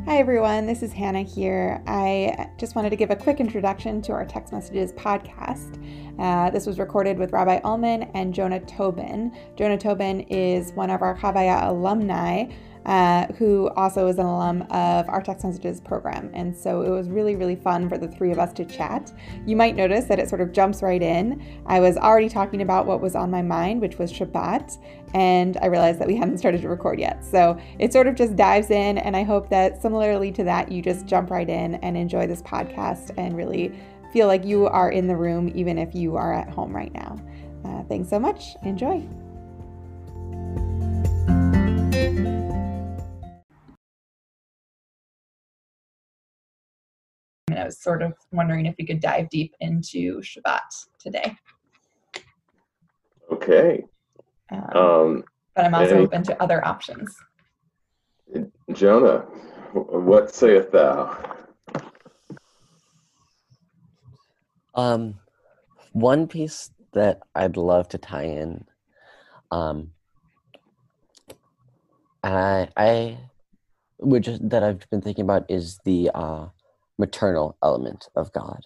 Hi everyone, this is Hannah here. I just wanted to give a quick introduction to our Text Messages podcast. This was recorded with Rabbi Ullman and Jonah Tobin. Jonah Tobin is one of our Chavaya alumni who also is an alum of our Text Messages program. And so it was really, really fun for the three of us to chat. You might notice that it sort of jumps right in. I was already talking about what was on my mind, which was Shabbat, and I realized that we hadn't started to record yet. So it sort of just dives in, and I hope that similarly to that, you just jump right in and enjoy this podcast and really feel like you are in the room, even if you are at home right now. Thanks so much. Enjoy. And I was sort of wondering if we could dive deep into Shabbat today. Okay. But I'm also open to other options. Jonah, what sayest thou? One piece that I'd love to tie in, that I've been thinking about is the maternal element of God.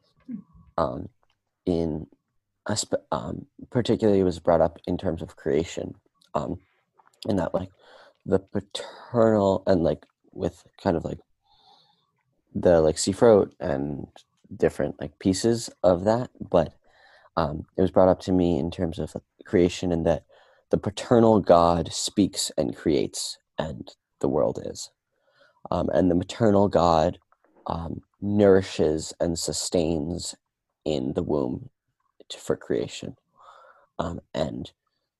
Particularly was brought up in terms of creation, in that like the paternal and like with kind of like the like Sifrot and different like pieces of that, but it was brought up to me in terms of creation, and that the paternal God speaks and creates, and the world is, and the maternal God nourishes and sustains in the womb for creation, and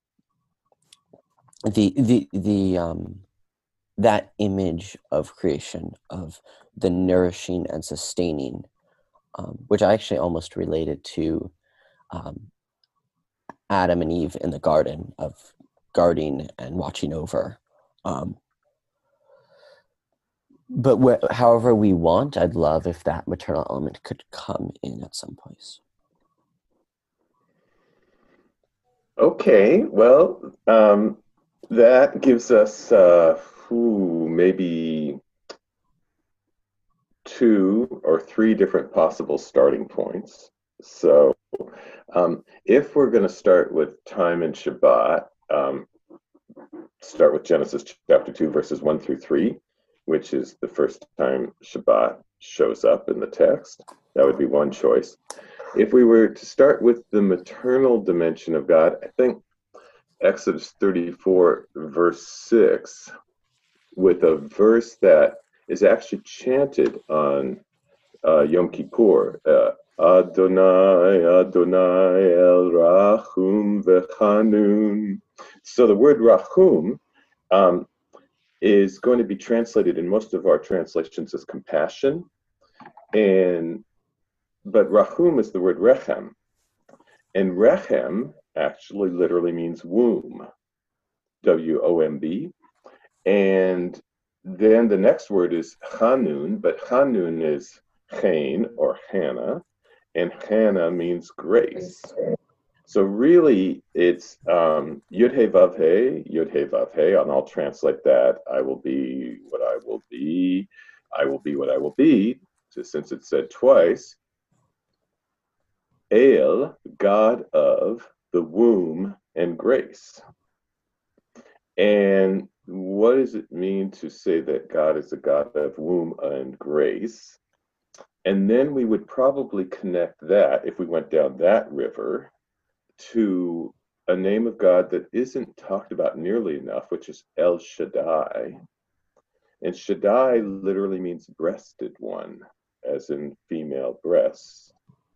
that image of creation, of the nourishing and sustaining, which I actually almost related to Adam and Eve in the garden, of guarding and watching over. But however we want, I'd love if that maternal element could come in at some place. Okay, well, that gives us maybe 2 or 3 different possible starting points. So if we're going to start with time and Shabbat, start with Genesis chapter 2, verses 1 through 3, which is the first time Shabbat shows up in the text. That would be one choice. If we were to start with the maternal dimension of God, I think Exodus 34, verse 6, with a verse that is actually chanted on Yom Kippur, Adonai, Adonai, El Rachum V'Chanun. So the word Rachum is going to be translated in most of our translations as compassion, but Rachum is the word Rechem, and Rechem actually literally means womb, W-O-M-B, and then the next word is Chanun, but Chanun is Chain or Hannah, and Hannah means grace. So really, it's Yud-He Vav-He, Yud-He Vav-He, and I'll translate that, I will be what I will be, I will be what I will be, since it's said twice. El, God of the womb and grace. And what does it mean to say that God is a God of womb and grace? And then we would probably connect that, if we went down that river, to a name of God that isn't talked about nearly enough, which is El Shaddai. And Shaddai literally means breasted one, as in female breasts.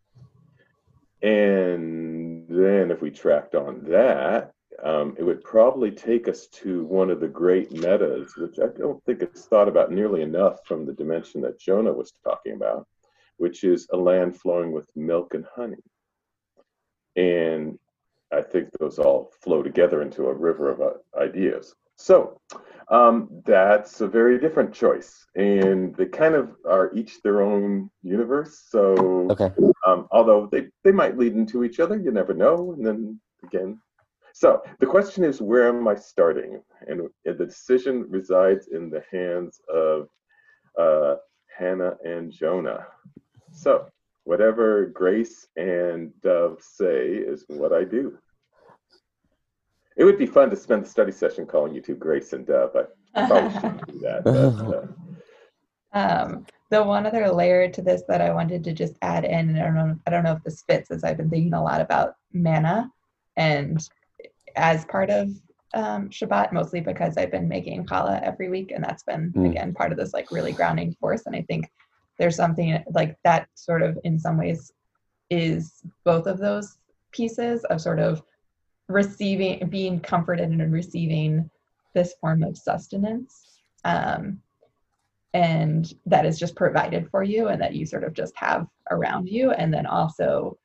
And then if we tracked on that, it would probably take us to one of the great metas, which I don't think it's thought about nearly enough from the dimension that Jonah was talking about, which is a land flowing with milk and honey. And I think those all flow together into a river of ideas. So that's a very different choice. And they kind of are each their own universe. So Okay. Although they might lead into each other, you never know. And then again, so the question is, where am I starting? And the decision resides in the hands of Hannah and Jonah. So whatever Grace and Dove say is what I do. It would be fun to spend the study session calling you two Grace and Dove. I probably shouldn't do that, but the one other layer to this that I wanted to just add in, and I don't know if this fits, as I've been thinking a lot about manna, and as part of Shabbat, mostly because I've been making challah every week, and that's been again part of this like really grounding force. And I think there's something like that sort of in some ways is both of those pieces of sort of receiving, being comforted and receiving this form of sustenance, and that is just provided for you and that you sort of just have around you. And then also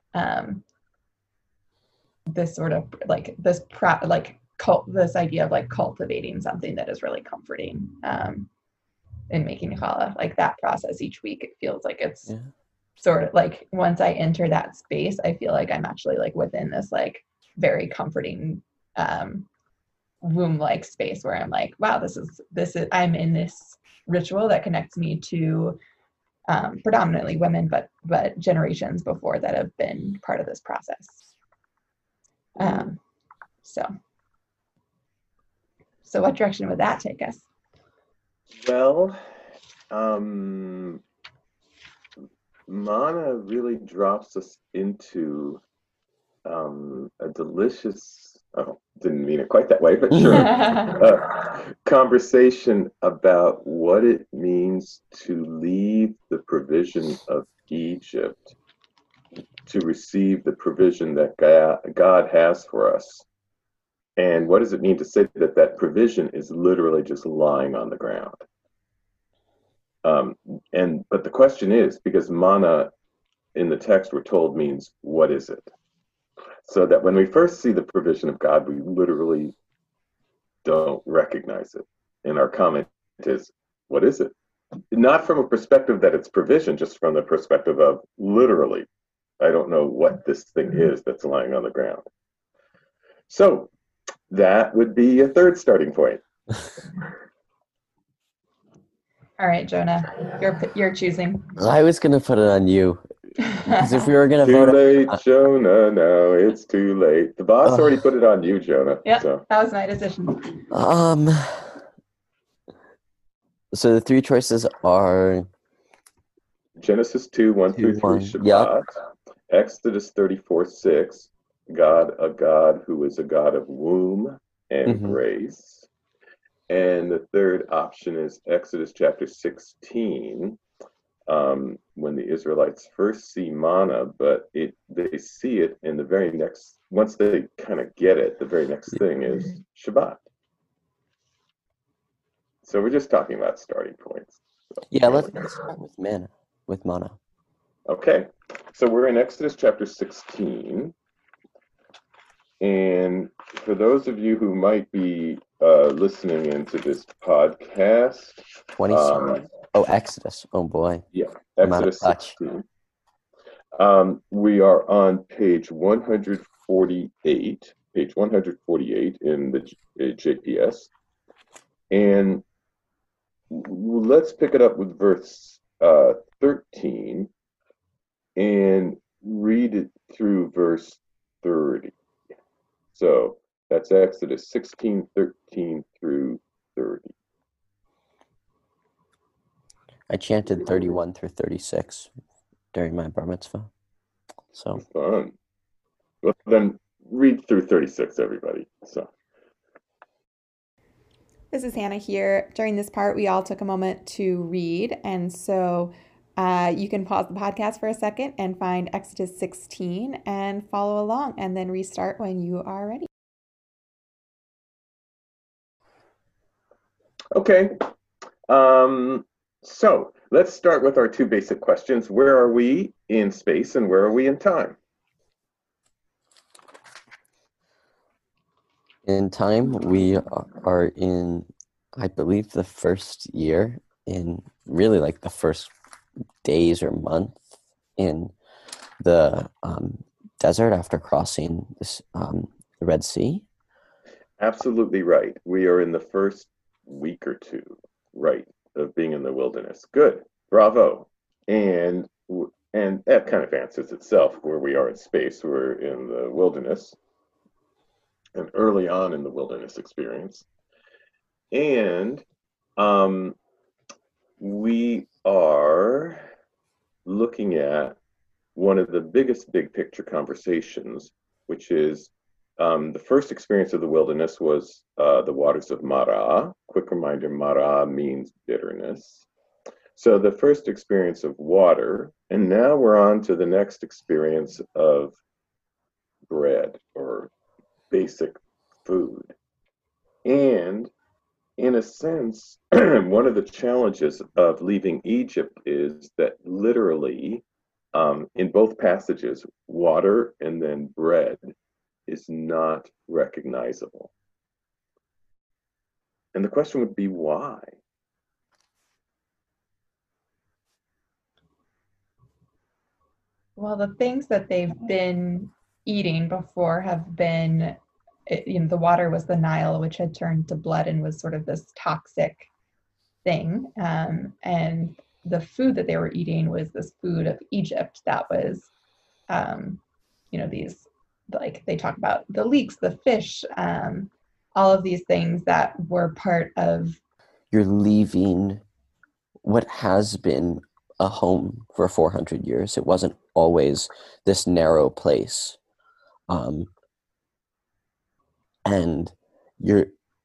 this sort of like this this idea of like cultivating something that is really comforting in making challah. Like that process each week, it feels like it's sort of like once I enter that space, I feel like I'm actually like within this like very comforting womb-like space where I'm like, wow, this is I'm in this ritual that connects me to predominantly women, but generations before that have been part of this process. So what direction would that take us? Well, Mana really drops us into a delicious, didn't mean it quite that way, but sure, conversation about what it means to leave the provision of Egypt to receive the provision that God has for us. And what does it mean to say that that provision is literally just lying on the ground? But the question is, because manna in the text we're told means, what is it? So that when we first see the provision of God, we literally don't recognize it. And our comment is, what is it? Not from a perspective that it's provision, just from the perspective of literally, I don't know what this thing is that's lying on the ground. So that would be a third starting point. All right, Jonah, you're choosing. I was going to put it on you. Because if we were going to vote... Too late, on... Jonah, no, it's too late. The boss already put it on you, Jonah. Yeah, so. That was my decision. So the three choices are... Genesis 2, 1 through 3, Shabbat. Yep. Exodus 34:6, God, a God who is a God of womb and grace. And the third option is Exodus chapter 16, when the Israelites first see manna, but they see it in the very next, once they kind of get it, the very next thing is Shabbat. So we're just talking about starting points. So yeah, let's start with manna. Okay, so we're in Exodus chapter 16. And for those of you who might be listening into this podcast. 27. Exodus. Oh boy. Yeah, Exodus 16. We are on page 148. Page 148 in the JPS. And let's pick it up with verse 13 and read it through verse 30. So that's Exodus 16, 13 through 30. I chanted 31 through 36 during my bar mitzvah. So fun. Well, then read through 36, everybody. So. This is Hannah here. During this part, we all took a moment to read, and so you can pause the podcast for a second and find Exodus 16 and follow along, and then restart when you are ready. Okay. So let's start with our two basic questions. Where are we in space and where are we in time? In time, we are in, I believe, the first year, in really like the first days or month in the desert after crossing this, the Red Sea. Absolutely right. We are in the first week or two. Right. of being in the wilderness. Good, bravo. And that kind of answers itself where we are in space. We're in the wilderness, and early on in the wilderness experience. And we are looking at one of the biggest big picture conversations, which is the first experience of the wilderness was the waters of Mara. Quick reminder, Mara means bitterness. So the first experience of water, and now we're on to the next experience of bread or basic food. And in a sense, one of the challenges of leaving Egypt is that literally, in both passages, water and then bread is not recognizable. And the question would be why? Well, the things that they've been eating before have been, the water was the Nile, which had turned to blood and was sort of this toxic thing. And the food that they were eating was this food of Egypt that was, these, like they talk about the leeks, the fish, all of these things that were part of. You're leaving what has been a home for 400 years. It wasn't always this narrow place. And you're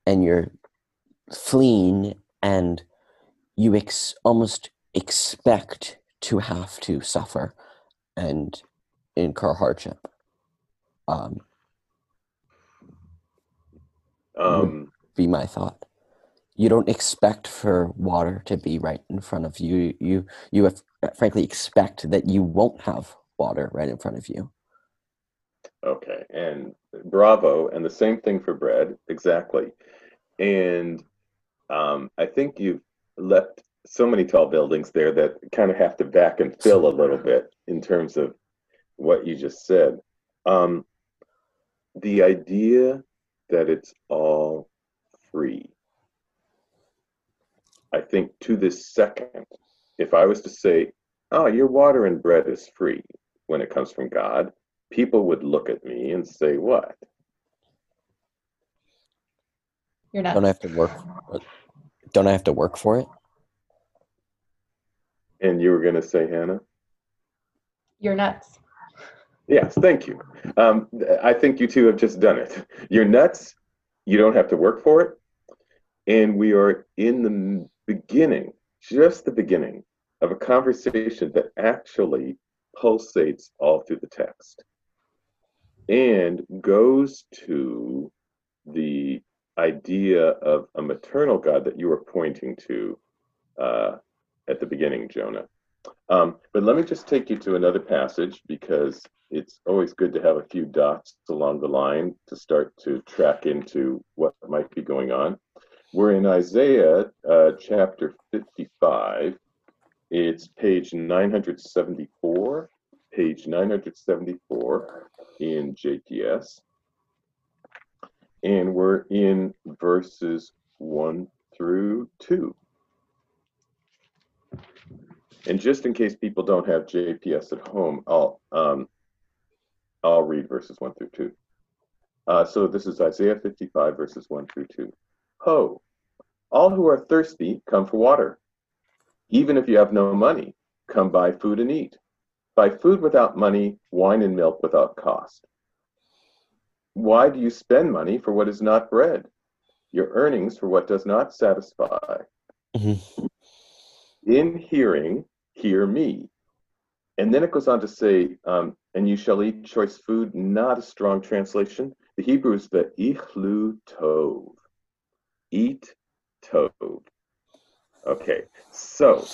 fleeing, and you almost expect to have to suffer and incur hardship. Would be my thought. You don't expect for water to be right in front of you. You have, frankly expect that you won't have water right in front of you. Okay, and bravo, and the same thing for bread, exactly. And I think you've left so many tall buildings there that kind of have to back and fill a little bit in terms of what you just said. The idea that it's all free. I think to this second, if I was to say, oh, your water and bread is free when it comes from God, people would look at me and say, what? You're nuts. Don't I have to work for it? And you were going to say, Hannah? You're nuts. Yes, thank you. I think you two have just done it. You're nuts. You don't have to work for it. And we are in the beginning, just the beginning, of a conversation that actually pulsates all through the text and goes to the idea of a maternal God that you were pointing to at the beginning, Jonah. But let me just take you to another passage, because it's always good to have a few dots along the line to start to track into what might be going on. We're in Isaiah chapter 55. It's page 974, page 974 in JPS. And we're in verses 1 through 2. And just in case people don't have JPS at home, I'll read verses 1 through 2. So this is Isaiah 55, verses 1 through 2. Ho, all who are thirsty, come for water. Even if you have no money, come buy food and eat. Buy food without money, wine and milk without cost. Why do you spend money for what is not bread, your earnings for what does not satisfy? Mm-hmm. In hearing, hear me. And then it goes on to say, and you shall eat choice food, not a strong translation. The Hebrew is the ichlu tov. Eat tov. Okay, so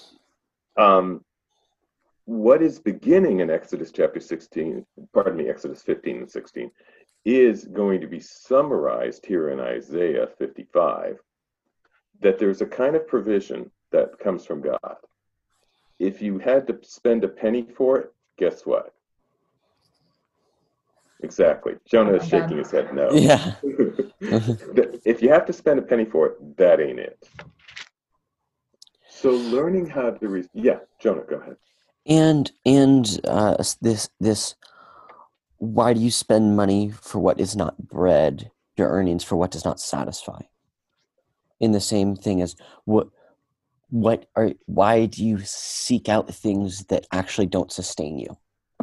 what is beginning in Exodus chapter 16, Exodus 15 and 16, is going to be summarized here in Isaiah 55, that there's a kind of provision that comes from God. If you had to spend a penny for it, guess what? Exactly. Jonah is shaking his head no. Yeah. If you have to spend a penny for it, that ain't it. So learning how to yeah, Jonah, go ahead. And this why do you spend money for what is not bread, your earnings for what does not satisfy? In the same thing as why do you seek out things that actually don't sustain you,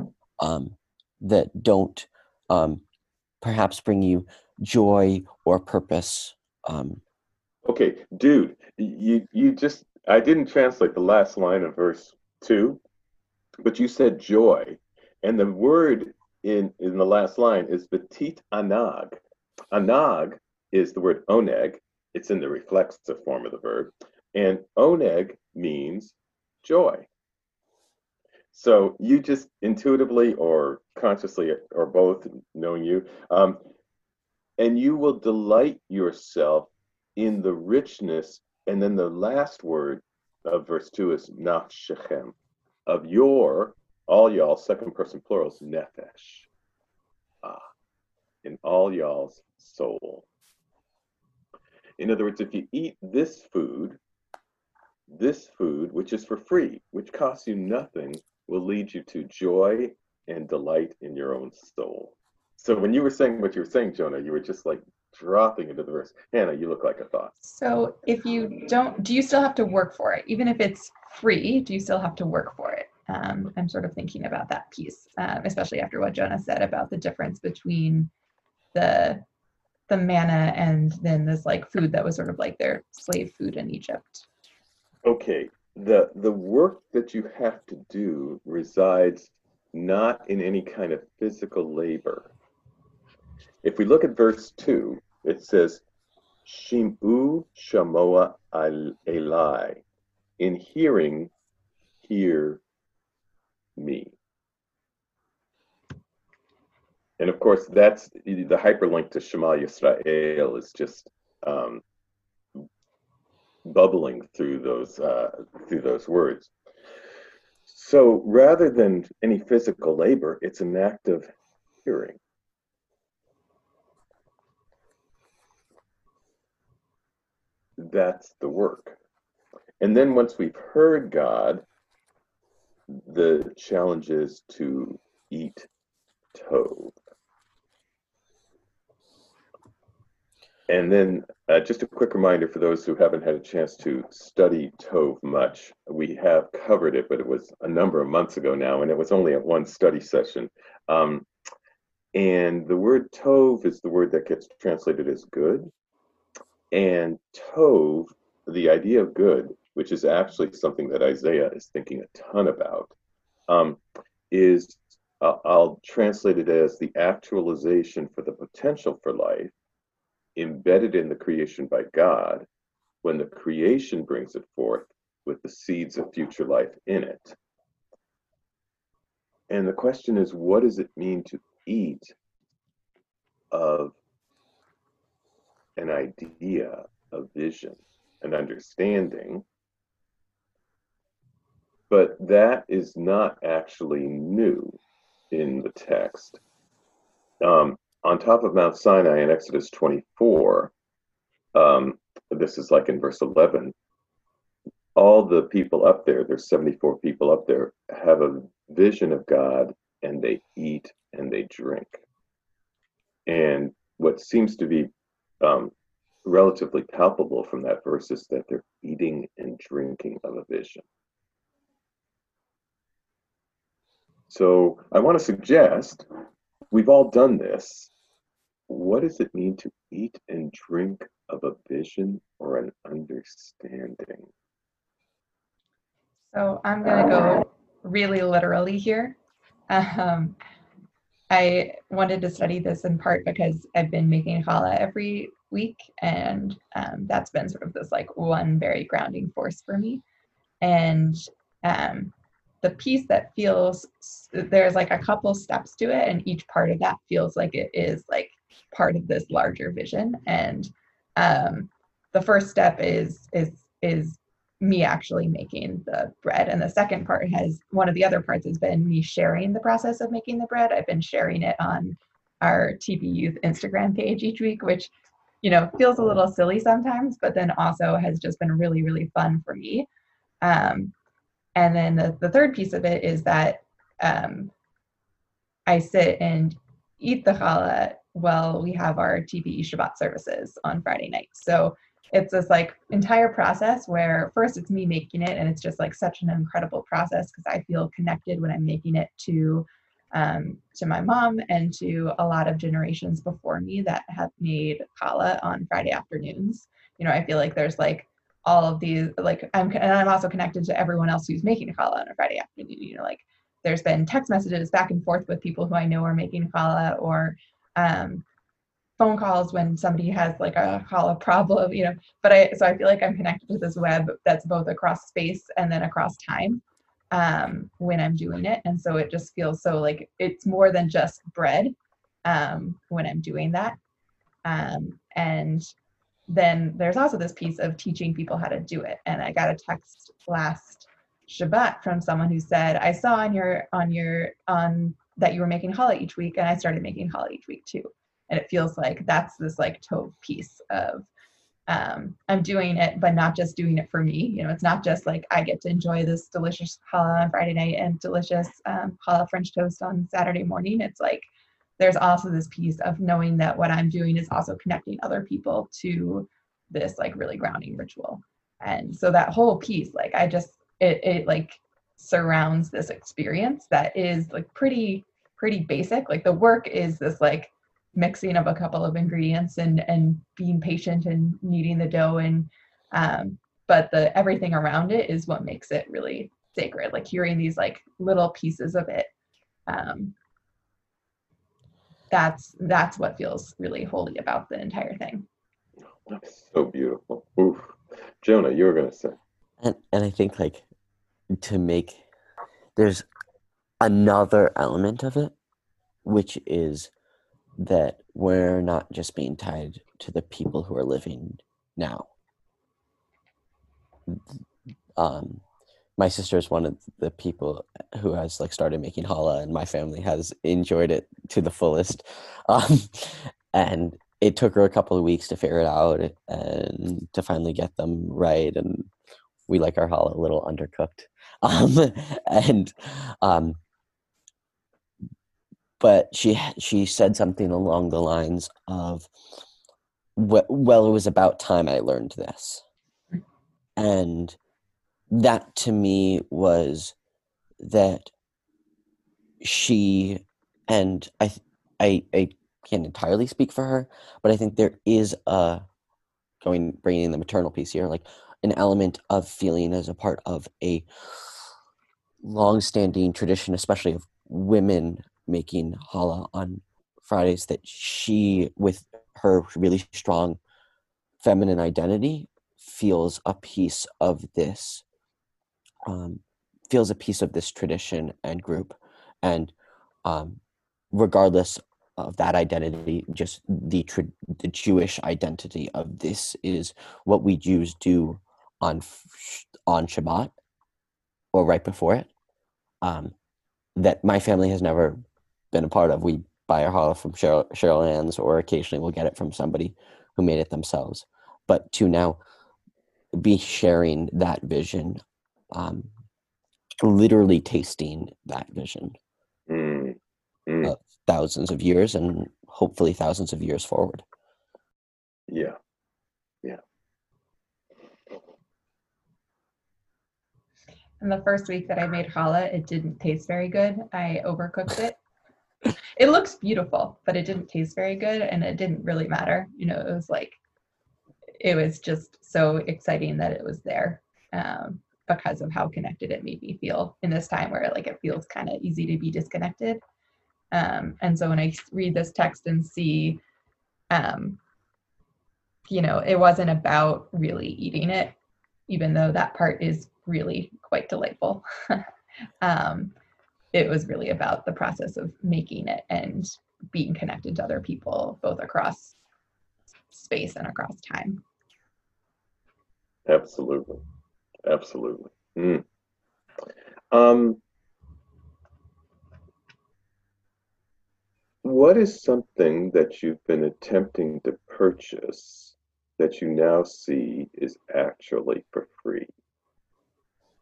that don't perhaps bring you joy or purpose? Okay, dude, you just I didn't translate the last line of verse 2, but you said joy. And the word in the last line is betit anag. Anag is the word oneg. It's in the reflexive form of the verb. And oneg means joy. So you just intuitively or consciously or both, knowing you, and you will delight yourself in the richness. And then the last word of verse 2 is nafshechem, of your, all y'all, second person plurals, nefesh, in all y'all's soul. In other words, if you eat this food, which is for free, which costs you nothing, will lead you to joy and delight in your own soul. So when you were saying what you were saying, Jonah, you were just like dropping into the verse. Hannah, you look like a thought. So if you don't, do you still have to work for it? Even if it's free, do you still have to work for it? I'm sort of thinking about that piece, especially after what Jonah said about the difference between the manna and then this like food that was sort of like their slave food in Egypt. Okay, the work that you have to do resides not in any kind of physical labor. If we look at verse 2, it says, Shim'u shamoa elai. In hearing, hear me. And of course, that's the hyperlink to Shema Yisrael is just bubbling through those words. So rather than any physical labor, it's an act of hearing. That's the work. And then once we've heard God, the challenge is to eat tov. And then just a quick reminder for those who haven't had a chance to study tov much, we have covered it, but it was a number of months ago now, and it was only at one study session. And the word tov is the word that gets translated as good. And tov, the idea of good, which is actually something that Isaiah is thinking a ton about, is, I'll translate it as the actualization for the potential for life embedded in the creation by God when the creation brings it forth with the seeds of future life in it. And the question is, what does it mean to eat of an idea, a vision, an understanding? But that is not actually new in the text. On top of Mount Sinai in Exodus 24, this is like in verse 11, all the people up there, there's 74 people up there, have a vision of God and they eat and they drink. And what seems to be relatively palpable from that verse is that they're eating and drinking of a vision. So I want to suggest, we've all done this. What does it mean to eat and drink of a vision or an understanding? So I'm going to go really literally here. I wanted to study this in part because I've been making challah every week, and that's been sort of this like one very grounding force for me. And the piece that feels, there's like a couple steps to it, and each part of that feels like it is like part of this larger vision. And the first step is me actually making the bread, and the second part has, one of the other parts has been me sharing the process of making the bread. I've been sharing it on our TB Youth Instagram page each week, which, you know, feels a little silly sometimes, but then also has just been really, really fun for me. And then the third piece of it is that I sit and eat the challah while we have our TBE Shabbat services on Friday night. So it's this like entire process where first it's me making it, and it's just like such an incredible process because I feel connected when I'm making it to my mom and to a lot of generations before me that have made challah on Friday afternoons. You know, I feel like there's like all of these like I'm also connected to everyone else who's making challah on a Friday afternoon. You know, like there's been text messages back and forth with people who I know are making challah, or phone calls when somebody has like a challah problem, you know. But I feel like I'm connected to this web that's both across space and then across time when I'm doing it. And so it just feels so like it's more than just bread when I'm doing that. And then there's also this piece of teaching people how to do it. And I got a text last Shabbat from someone who said, I saw on that you were making challah each week, and I started making challah each week too. And it feels like that's this like tov piece of I'm doing it, but not just doing it for me. You know, it's not just like I get to enjoy this delicious challah on Friday night and delicious challah French toast on Saturday morning. It's like there's also this piece of knowing that what I'm doing is also connecting other people to this like really grounding ritual. And so that whole piece, like it like surrounds this experience that is like pretty basic. Like the work is this like mixing of a couple of ingredients and being patient and kneading the dough, and but the everything around it is what makes it really sacred. Like hearing these like little pieces of it, that's what feels really holy about the entire thing. That's so beautiful. Oof. Jonah, you were gonna say. And I think like to make there's another element of it, which is that we're not just being tied to the people who are living now. My sister is one of the people who has like started making challah, and my family has enjoyed it to the fullest. And it took her a couple of weeks to figure it out and to finally get them right. And we like our challah a little undercooked. And but she said something along the lines of, well, it was about time I learned this. And that to me was that she, and I can't entirely speak for her, but I think there is bringing in the maternal piece here, like an element of feeling as a part of a long-standing tradition, especially of women making challah on Fridays, that she, with her really strong feminine identity, feels a piece of this tradition and group. And regardless of that identity, just the Jewish identity of this is what we Jews do on Shabbat or right before it, that my family has never been a part of. We buy our challah from Cheryl Ann's, or occasionally we'll get it from somebody who made it themselves. But to now be sharing that vision, literally tasting that vision of thousands of years and hopefully thousands of years forward. Yeah. And the first week that I made challah, it didn't taste very good. I overcooked it. It looks beautiful, but it didn't taste very good, and it didn't really matter. You know, it was just so exciting that it was there because of how connected it made me feel in this time where like it feels kind of easy to be disconnected. And so when I read this text and see, you know, it wasn't about really eating it, even though that part is really quite delightful. It was really about the process of making it and being connected to other people, both across space and across time. Absolutely. What is something that you've been attempting to purchase that you now see is actually for free?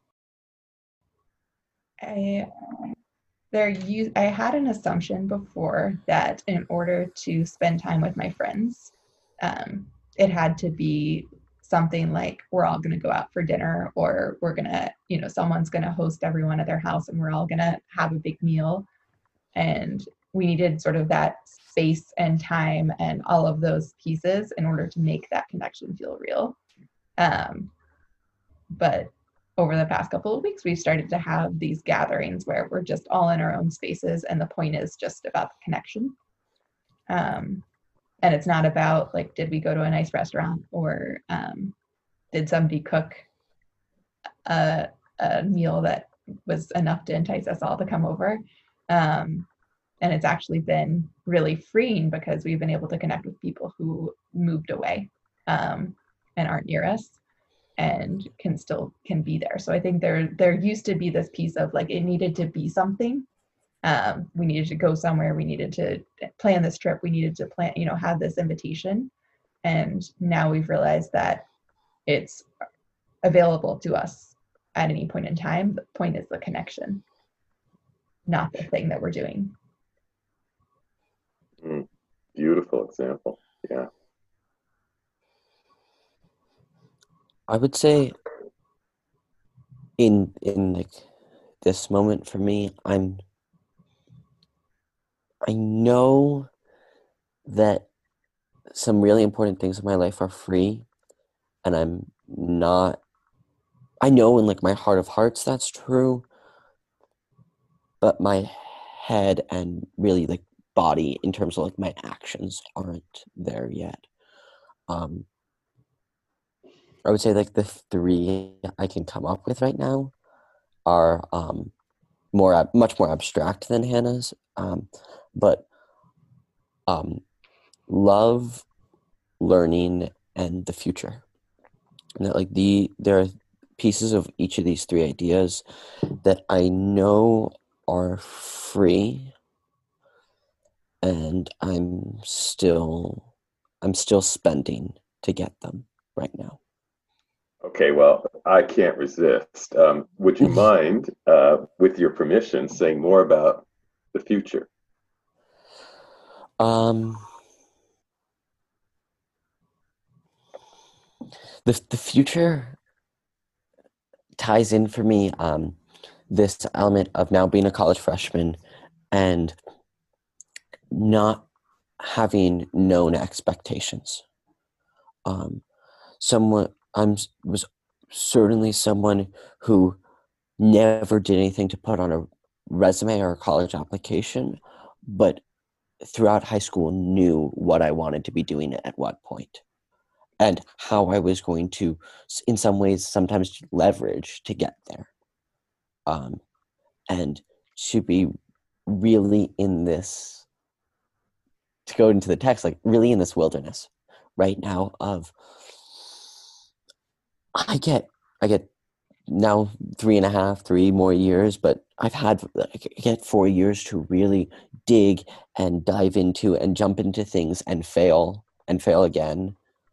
I I had an assumption before that in order to spend time with my friends, um, it had to be something like we're all going to go out for dinner, or we're going to, someone's going to host everyone at their house and we're all going to have a big meal. And we needed sort of that space and time and all of those pieces in order to make that connection feel real. Um, but over the past couple of weeks, we've started to have these gatherings where we're just all in our own spaces, and the point is just about the connection. And it's not about like, did we go to a nice restaurant, or did somebody cook a meal that was enough to entice us all to come over. And it's actually been really freeing because we've been able to connect with people who moved away and aren't near us and can be there. So I think there used to be this piece of like, it needed to be something. We needed to go somewhere. We needed to plan this trip. We needed to plan, have this invitation. And now we've realized that it's available to us at any point in time. The point is the connection, not the thing that we're doing. Beautiful example. Yeah. I would say in like this moment for me, I know that some really important things in my life are free, and I know in like my heart of hearts that's true, but my head and really like body in terms of like my actions aren't there yet. I would say like the three I can come up with right now are much more abstract than Hannah's, but love, learning, and the future. And that like there are pieces of each of these three ideas that I know are free, and I'm still spending to get them right now. Okay, well, I can't resist. Would you mind, with your permission, saying more about the future? The future ties in for me this element of now being a college freshman and not having known expectations. Was certainly someone who never did anything to put on a resume or a college application, but throughout high school knew what I wanted to be doing at what point and how I was going to, in some ways, sometimes leverage to get there. And to be really in this, to go into the text, like really in this wilderness right now of, I get now 3 more years, but I get 4 years to really dig and dive into and jump into things and fail again.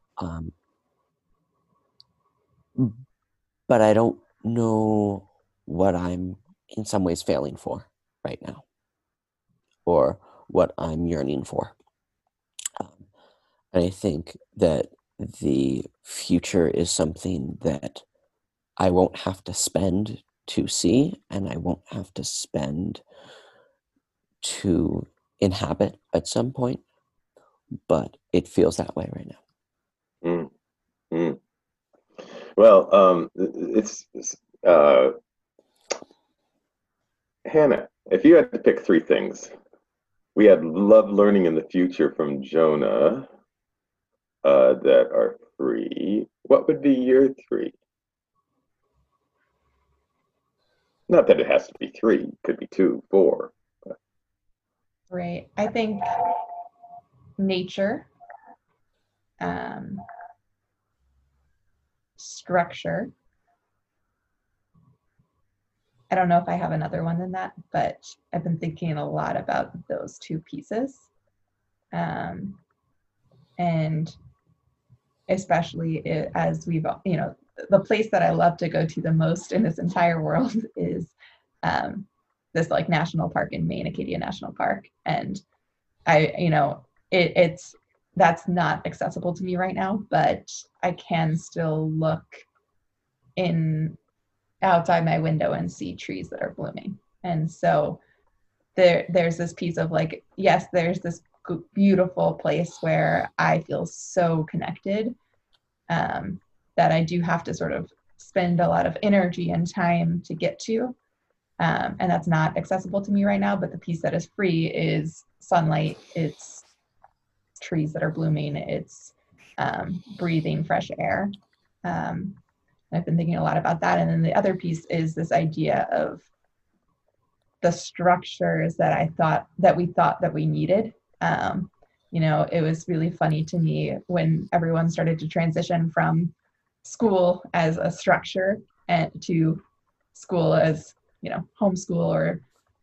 But I don't know what I'm in some ways failing for right now, or what I'm yearning for. And I think that the future is something that I won't have to spend to see, and I won't have to spend to inhabit at some point, but it feels that way right now. Mm, mm. Well, Hannah, if you had to pick three things, we had love, learning, in the future from Jonah that are free. What would be your three? Not that it has to be three, it could be 2, 4. But... Right. I think nature, structure. I don't know if I have another one than that, but I've been thinking a lot about those two pieces. And especially as we've, the place that I love to go to the most in this entire world is this like national park in Maine, Acadia National Park. And it's that's not accessible to me right now, but I can still look in outside my window and see trees that are blooming. And so there's this piece of like, yes, there's this beautiful place where I feel so connected, that I do have to sort of spend a lot of energy and time to get to. And that's not accessible to me right now, but the piece that is free is sunlight, it's trees that are blooming, it's breathing fresh air. I've been thinking a lot about that. And then the other piece is this idea of the structures that we thought that we needed. It was really funny to me when everyone started to transition from school as a structure and to school as, homeschool, or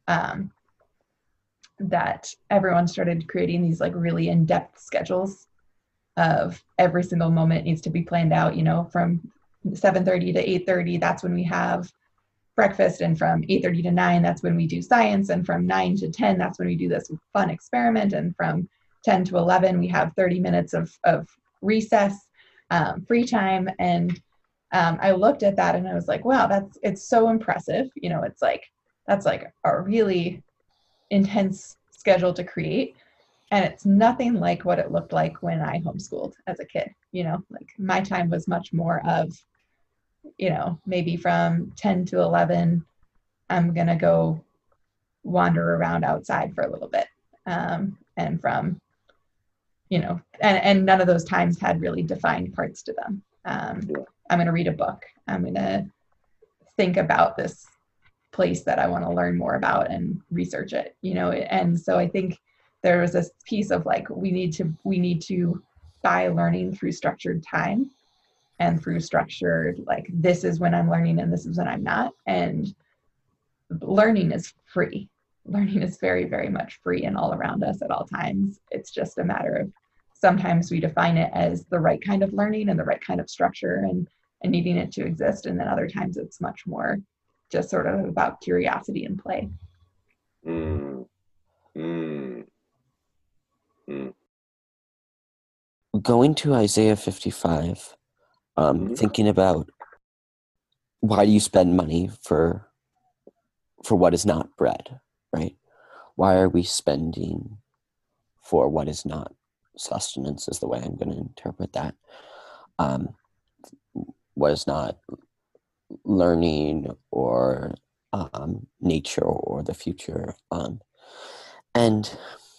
that everyone started creating these like really in-depth schedules of every single moment needs to be planned out, from 7:30 to 8:30, that's when we have breakfast, and from 8:30 to 9, that's when we do science, and from 9 to 10, that's when we do this fun experiment, and from 10 to 11, we have 30 minutes of recess, free time. And I looked at that and I was like, wow, it's so impressive. It's like, that's like a really intense schedule to create. And it's nothing like what it looked like when I homeschooled as a kid. Like my time was much more of, maybe from 10 to 11, I'm going to go wander around outside for a little bit. And from, and none of those times had really defined parts to them. I'm going to read a book. I'm going to think about this place that I want to learn more about and research it, And so I think there was this piece of like, we need to by learning through structured time and through structured, like, this is when I'm learning and this is when I'm not. And learning is free. Learning is very, very much free and all around us at all times. It's just a matter of sometimes we define it as the right kind of learning and the right kind of structure and needing it to exist. And then other times it's much more just sort of about curiosity and play. Going to Isaiah 55, thinking about why do you spend money for what is not bread, right? Why are we spending for what is not sustenance, is the way I'm going to interpret that. What is not learning or nature or the future. And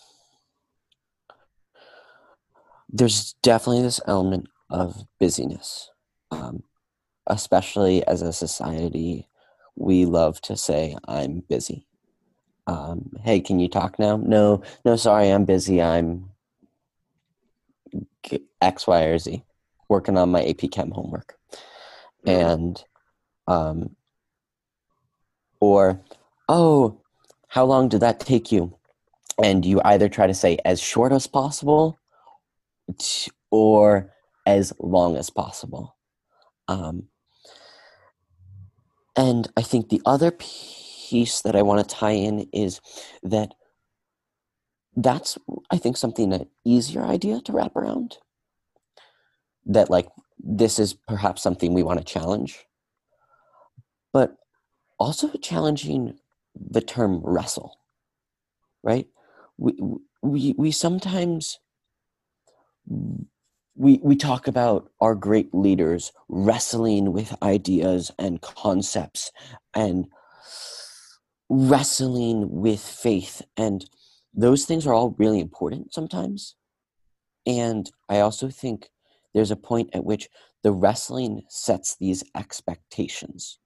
there's definitely this element of busyness, especially as a society. We love to say, I'm busy. Hey, can you talk now? No, sorry, I'm busy. I'm X, Y, or Z, working on my AP Chem homework. And, or, oh, how long did that take you? And you either try to say as short as possible or as long as possible. And I think the other piece that I want to tie in is that's, I think, something, an easier idea to wrap around. That, like, this is perhaps something we want to challenge, but also challenging the term wrestle, right? We sometimes we talk about our great leaders wrestling with ideas and concepts and wrestling with faith, and those things are all really important sometimes. And I also think there's a point at which the wrestling sets these expectations.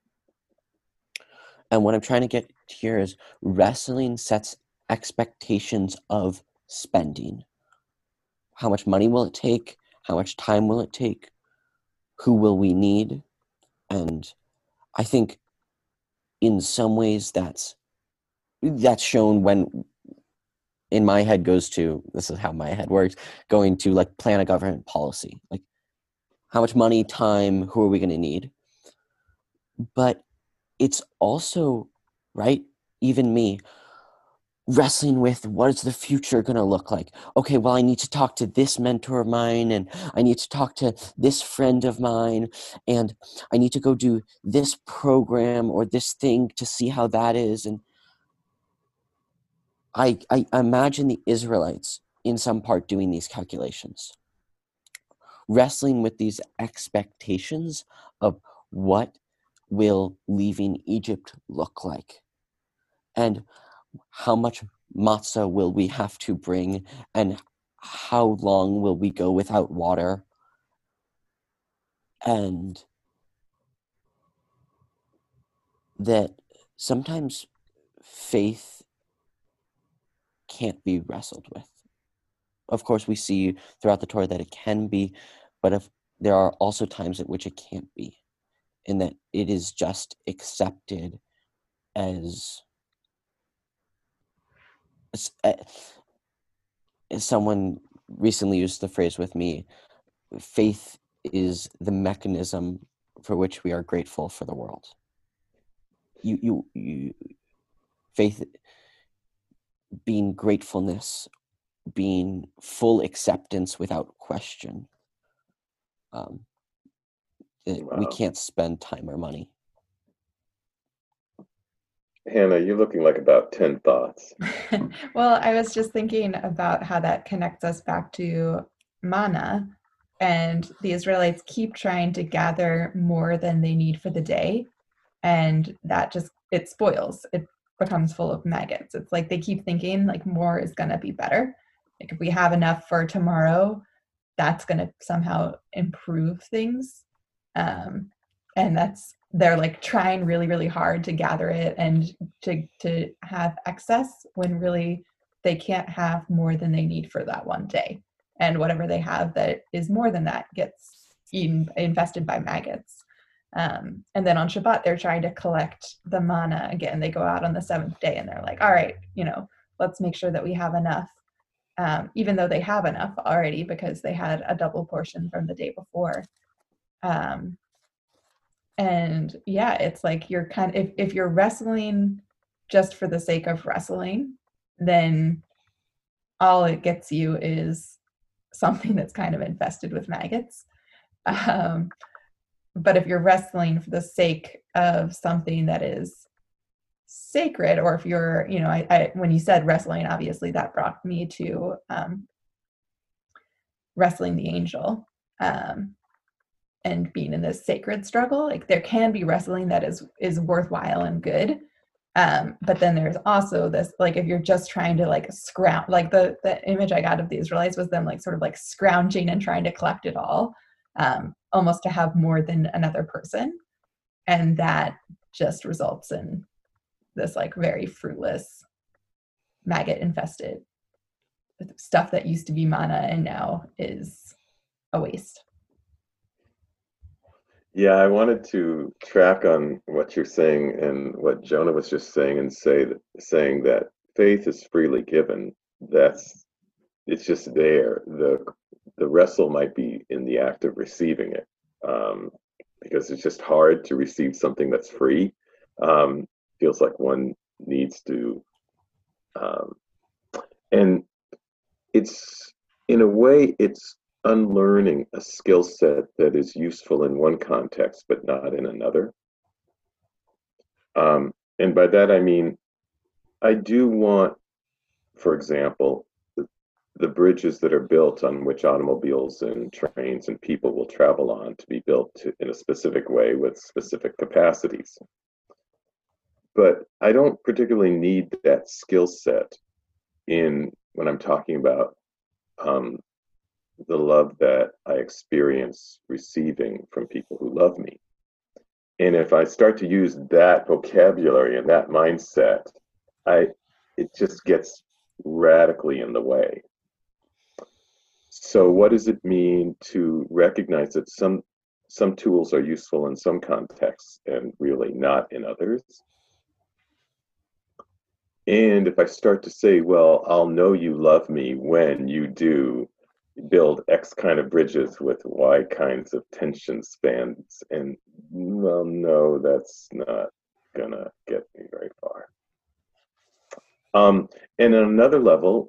And what I'm trying to get here is wrestling sets expectations of spending. How much money will it take? How much time will it take? Who will we need? And I think in some ways that's shown when, in my head, goes to, this is how my head works, going to like plan a government policy. Like, how much money, time, who are we going to need? But it's also right? Even me, wrestling with what is the future going to look like. Okay, well, I need to talk to this mentor of mine, and I need to talk to this friend of mine, and I need to go do this program or this thing to see how that is. And I imagine the Israelites in some part doing these calculations, wrestling with these expectations of what will leaving Egypt look like, and how much matzah will we have to bring, and how long will we go without water. And that sometimes faith can't be wrestled with. Of course, we see throughout the Torah that it can be, but if there are also times at which it can't be, in that it is just accepted as someone recently used the phrase with me, faith is the mechanism for which we are grateful for the world. Faith being gratefulness, being full acceptance without question. We can't spend time or money. Hannah, you're looking like about 10 thoughts. Well, I was just thinking about how that connects us back to manna, and the Israelites keep trying to gather more than they need for the day, and that just, it spoils. It becomes full of maggots. It's like they keep thinking like more is going to be better. Like if we have enough for tomorrow, that's going to somehow improve things. And they're like trying really, really hard to gather it and to have excess, when really they can't have more than they need for that one day. And whatever they have that is more than that gets infested by maggots. And then on Shabbat, they're trying to collect the manna again. They go out on the seventh day and they're like, all right, let's make sure that we have enough. Even though they have enough already because they had a double portion from the day before. And yeah, it's like you're kind of, if you're wrestling just for the sake of wrestling, then all it gets you is something that's kind of infested with maggots. But if you're wrestling for the sake of something that is sacred, or if you're, when you said wrestling, obviously that brought me to wrestling the angel. And being in this sacred struggle, like there can be wrestling that is worthwhile and good, but then there's also this, like if you're just trying to like scrounge, like the image I got of the Israelites was them like sort of like scrounging and trying to collect it all, almost to have more than another person, and that just results in this like very fruitless, maggot infested stuff that used to be manna and now is a waste. Yeah, I wanted to track on what you're saying and what Jonah was just saying, and saying that faith is freely given. It's just there. The wrestle might be in the act of receiving it, because it's just hard to receive something that's free. Feels like one needs to, and it's, in a way, it's unlearning a skill set that is useful in one context but not in another. And by that I mean, I do want, for example, the bridges that are built on which automobiles and trains and people will travel on to be built in a specific way with specific capacities. But I don't particularly need that skill set when I'm talking about the love that I experience receiving from people who love me. And if I start to use that vocabulary and that mindset, it just gets radically in the way. So what does it mean to recognize that some tools are useful in some contexts and really not in others? And if I start to say, well, I'll know you love me when you do build X kind of bridges with Y kinds of tension spans, and well, no, that's not gonna get me very far. And on another level,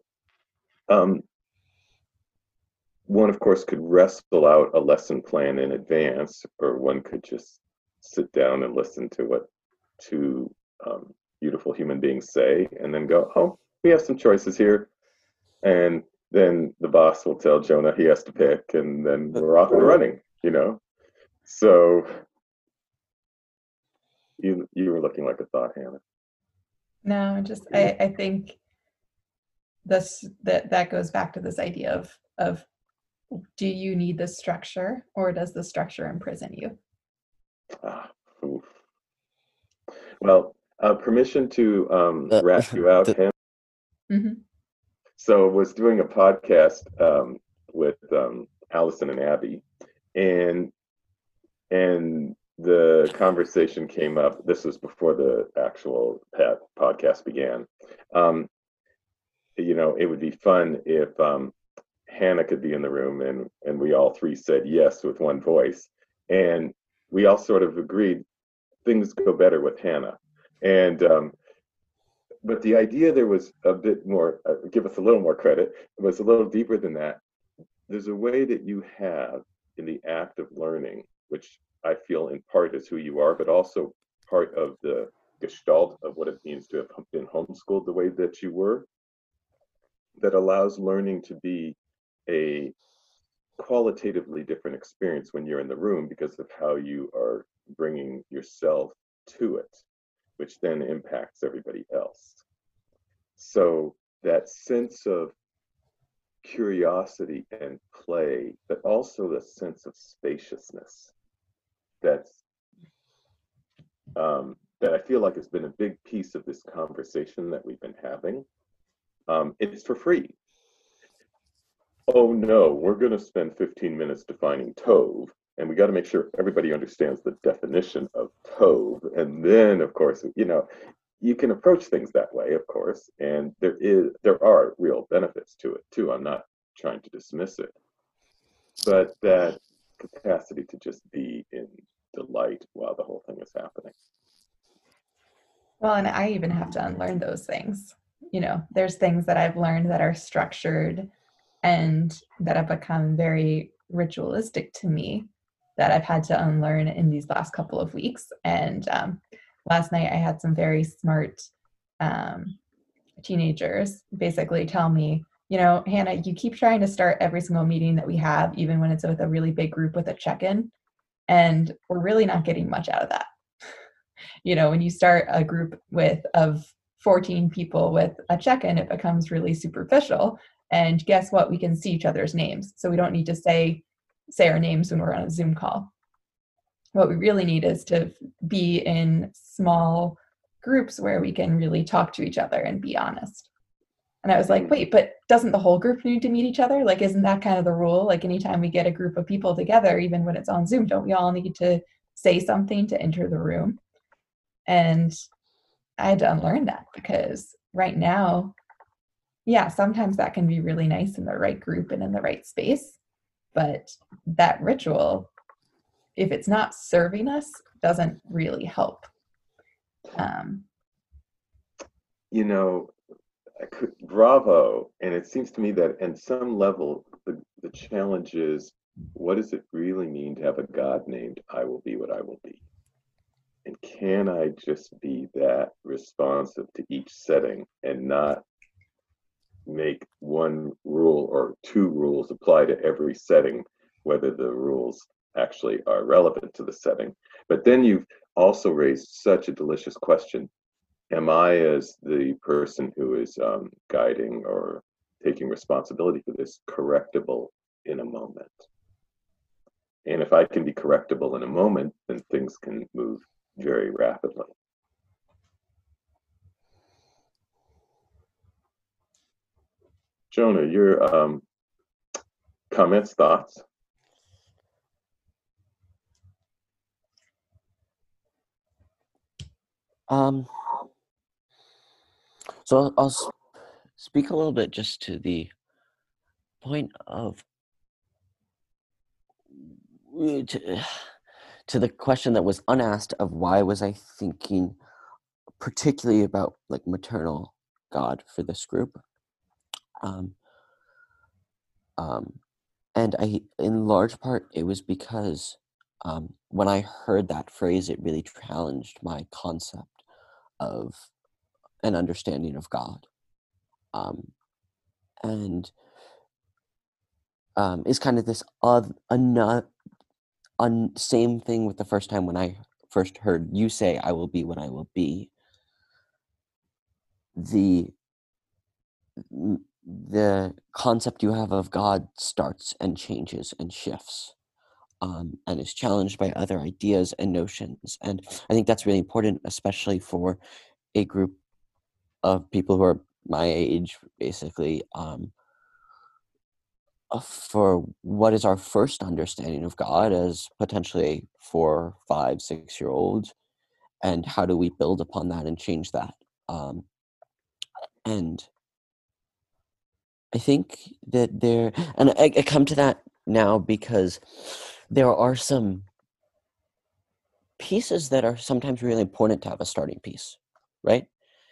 one of course could wrestle out a lesson plan in advance, or one could just sit down and listen to what two beautiful human beings say, and then go, oh, we have some choices here. And then the boss will tell Jonah he has to pick, and then we're off and running, So you were looking like a thought, Hannah. No, just I think that goes back to this idea of do you need the structure, or does the structure imprison you? Well, permission to rat you out, Hannah. Mm-hmm. So I was doing a podcast with Allison and Abby, and the conversation came up. This was before the actual podcast began. It would be fun if Hannah could be in the room, and we all three said yes with one voice, and we all sort of agreed things go better with Hannah. And but the idea there was a bit more, give us a little more credit, it was a little deeper than that. There's a way that you have in the act of learning, which I feel in part is who you are, but also part of the gestalt of what it means to have been homeschooled the way that you were, that allows learning to be a qualitatively different experience when you're in the room because of how you are bringing yourself to it, which then impacts everybody else. So that sense of curiosity and play, but also the sense of spaciousness that I feel like has been a big piece of this conversation that we've been having. It's for free. Oh no, we're going to spend 15 minutes defining Tove, and we got to make sure everybody understands the definition of Tove. And then, of course, you can approach things that way, of course, and there are real benefits to it too. I'm not trying to dismiss it, but that capacity to just be in delight while the whole thing is happening. Well, and I even have to unlearn those things. There's things that I've learned that are structured and that have become very ritualistic to me that I've had to unlearn in these last couple of weeks. And last night I had some very smart teenagers basically tell me, Hannah, you keep trying to start every single meeting that we have, even when it's with a really big group, with a check-in, and we're really not getting much out of that. When you start a group of 14 people with a check-in, it becomes really superficial. And guess what? We can see each other's names. So we don't need to say our names when we're on a Zoom call. What we really need is to be in small groups where we can really talk to each other and be honest. And I was like, wait, but doesn't the whole group need to meet each other? Like, isn't that kind of the rule? Like, anytime we get a group of people together, even when it's on Zoom, don't we all need to say something to enter the room? And I had to unlearn that, because right now, yeah, sometimes that can be really nice in the right group and in the right space. But that ritual, if it's not serving us, doesn't really help. Bravo. And it seems to me that at some level, the challenge is, what does it really mean to have a God named I will be what I will be? And can I just be that responsive to each setting and not make one rule or two rules apply to every setting, whether the rules actually are relevant to the setting? But then you've also raised such a delicious question. Am I, as the person who is guiding or taking responsibility for this, correctable in a moment? And if I can be correctable in a moment, then things can move very rapidly. Jonah, your comments, thoughts? So I'll speak a little bit just to the point of to the question that was unasked of why was I thinking particularly about like maternal God for this group. Um, and in large part, it was because when I heard that phrase, it really challenged my concept of an understanding of God. And is kind of this same thing with the first time when I first heard you say, "I will be what I will be." The concept you have of God starts and changes and shifts, and is challenged by other ideas and notions. And I think that's really important, especially for a group of people who are my age, basically, for what is our first understanding of God as potentially a 4, 5, 6 year old, and how do we build upon that and change that? And I think that and I come to that now because there are some pieces that are sometimes really important to have a starting piece, right?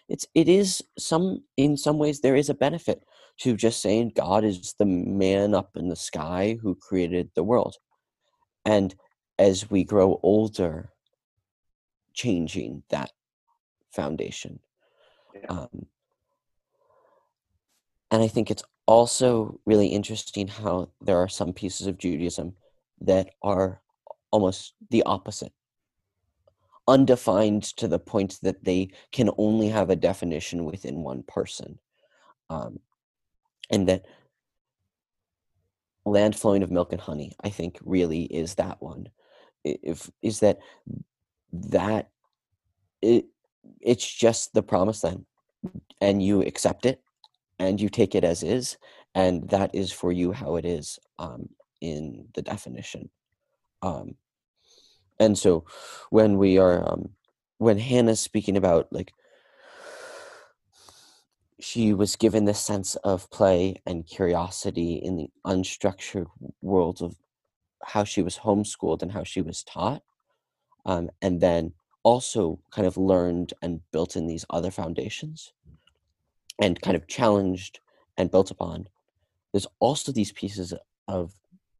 In some ways there is a benefit to just saying God is the man up in the sky who created the world. And as we grow older, changing that foundation. Um, and I think it's also really interesting how there are some pieces of Judaism that are almost the opposite, undefined to the point that they can only have a definition within one person. And that land flowing of milk and honey, I think, really is that one. Is that it's just the promised land, and you accept it, and you take it as is, and that is for you how it is, in the definition. And so when we are when Hannah's speaking about, like, she was given this sense of play and curiosity in the unstructured world of how she was homeschooled and how she was taught, and then also kind of learned and built in these other foundations and kind of challenged and built upon. There's also these pieces of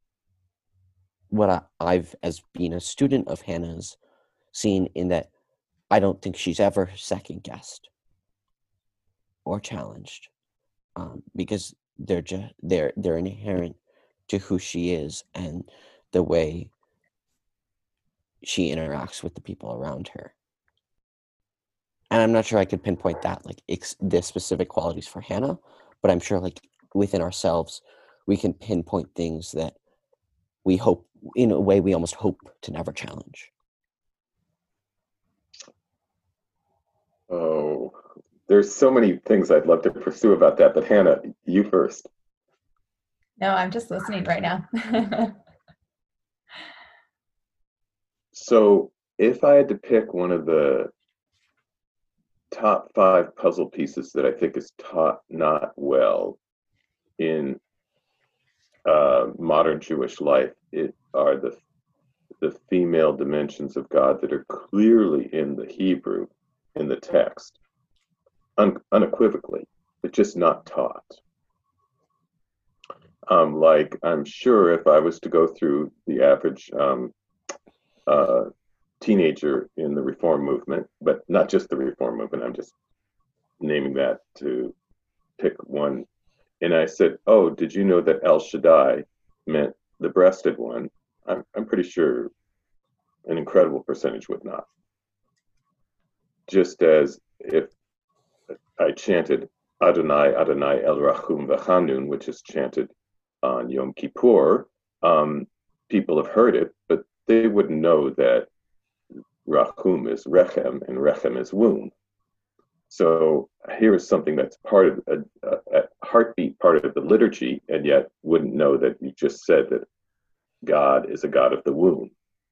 what I've, as being a student of Hannah's, seen in that I don't think she's ever second guessed or challenged, because they're inherent to who she is and the way she interacts with the people around her. And I'm not sure I could pinpoint that, like, the specific qualities for Hannah, but I'm sure, like, within ourselves, we can pinpoint things that we hope, in a way, we almost hope to never challenge. Oh, there's so many things I'd love to pursue about that, but Hannah, you first. No, I'm just listening right now. So, if I had to pick one of the top 5 puzzle pieces that I think is taught not well in modern Jewish life, it are the female dimensions of God that are clearly in the Hebrew, in the text, unequivocally, but just not taught. Like, I'm sure if I was to go through the average teenager in the Reform movement, but not just the Reform movement, I'm just naming that to pick one. And I said, "Oh, did you know that El Shaddai meant the breasted one?" I'm pretty sure an incredible percentage would not. Just as if I chanted Adonai, Adonai El Rachum V'Chanun, which is chanted on Yom Kippur, people have heard it, but they wouldn't know that Rachum is Rechem and Rechem is womb. So here is something that's part of a heartbeat part of the liturgy, and yet wouldn't know that you just said that God is a God of the womb.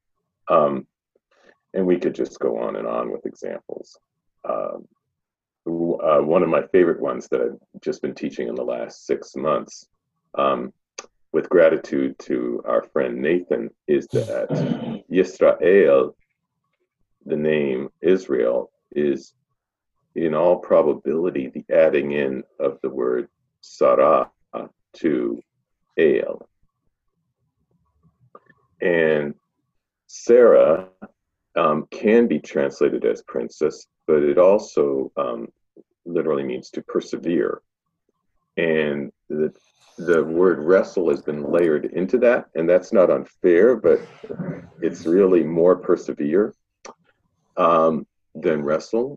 And we could just go on and on with examples. One of my favorite ones that I've just been teaching in the last 6 months, with gratitude to our friend Nathan, is that Yisrael, the name Israel, is in all probability, the adding in of the word Sarah to Ale. And Sarah can be translated as princess, but it also literally means to persevere. And the word wrestle has been layered into that, and that's not unfair, but it's really more persevere than wrestle.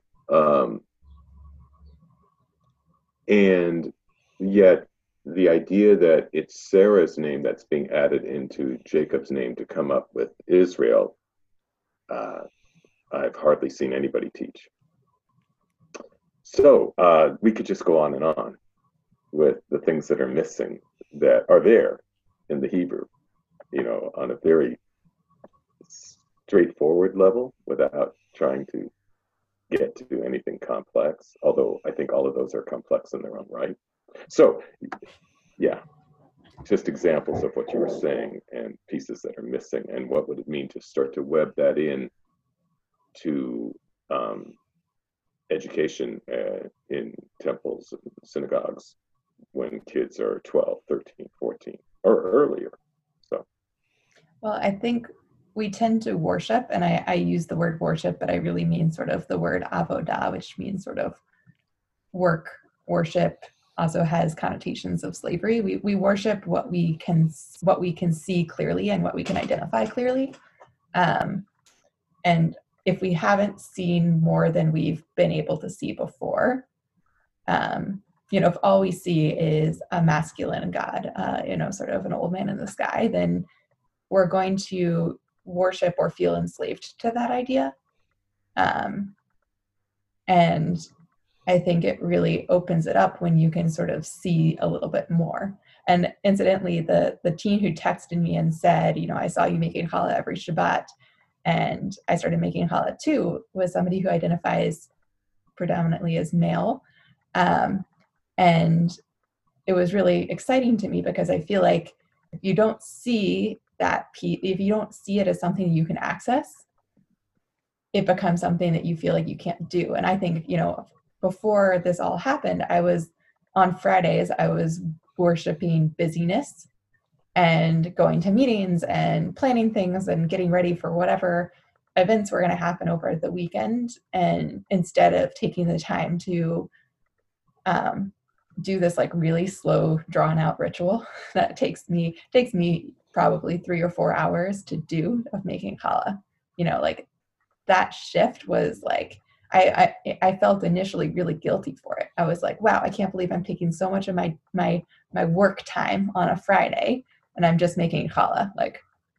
And yet the idea that it's Sarah's name that's being added into Jacob's name to come up with Israel, I've hardly seen anybody teach. So we could just go on and on with the things that are missing that are there in the Hebrew, on a very straightforward level without trying to get to anything complex, although I think all of those are complex in their own right. So, yeah, just examples of what you were saying and pieces that are missing, and what would it mean to start to web that in to education in temples and synagogues when kids are 12, 13, 14, or earlier. So, well, I think we tend to worship, and I use the word worship, but I really mean sort of the word avodah, which means sort of work. Worship also has connotations of slavery. We worship what we can see clearly and what we can identify clearly. And if we haven't seen more than we've been able to see before, if all we see is a masculine God, sort of an old man in the sky, then we're going to worship or feel enslaved to that idea. And I think it really opens it up when you can sort of see a little bit more. And incidentally, the teen who texted me and said, I saw you making challah every Shabbat, and I started making challah too, was somebody who identifies predominantly as male. And it was really exciting to me because I feel like if you don't see that piece, if you don't see it as something you can access, it becomes something that you feel like you can't do. And I think, before this all happened, on Fridays, I was worshiping busyness and going to meetings and planning things and getting ready for whatever events were going to happen over the weekend. And instead of taking the time to do this like really slow, drawn out ritual that takes me probably 3 or 4 hours to do, of making challah, like that shift was like, I felt initially really guilty for it. I was like, wow, I can't believe I'm taking so much of my work time on a Friday and I'm just making challah. Like,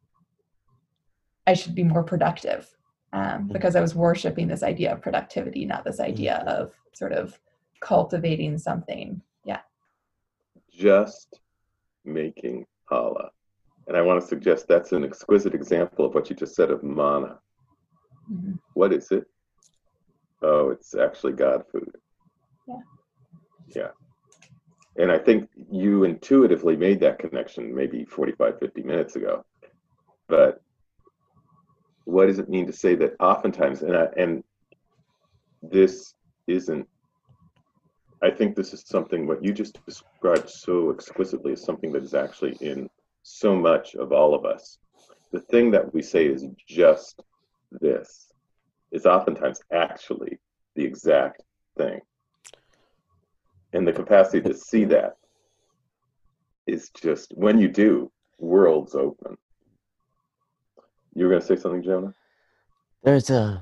I should be more productive, because I was worshiping this idea of productivity, not this idea of sort of cultivating something. Yeah. Just making challah. And I want to suggest that's an exquisite example of what you just said of manna. Mm-hmm. What is it? Oh, it's actually God food. Yeah. Yeah. And I think you intuitively made that connection maybe 45, 50 minutes ago. But what does it mean to say that oftentimes, and this isn't, I think this is something, what you just described so exquisitely is something that is actually in so much of all of us. The thing that we say is just this is oftentimes actually the exact thing. And the capacity to see that is just, when you do, worlds open. You were going to say something, Jonah? There's a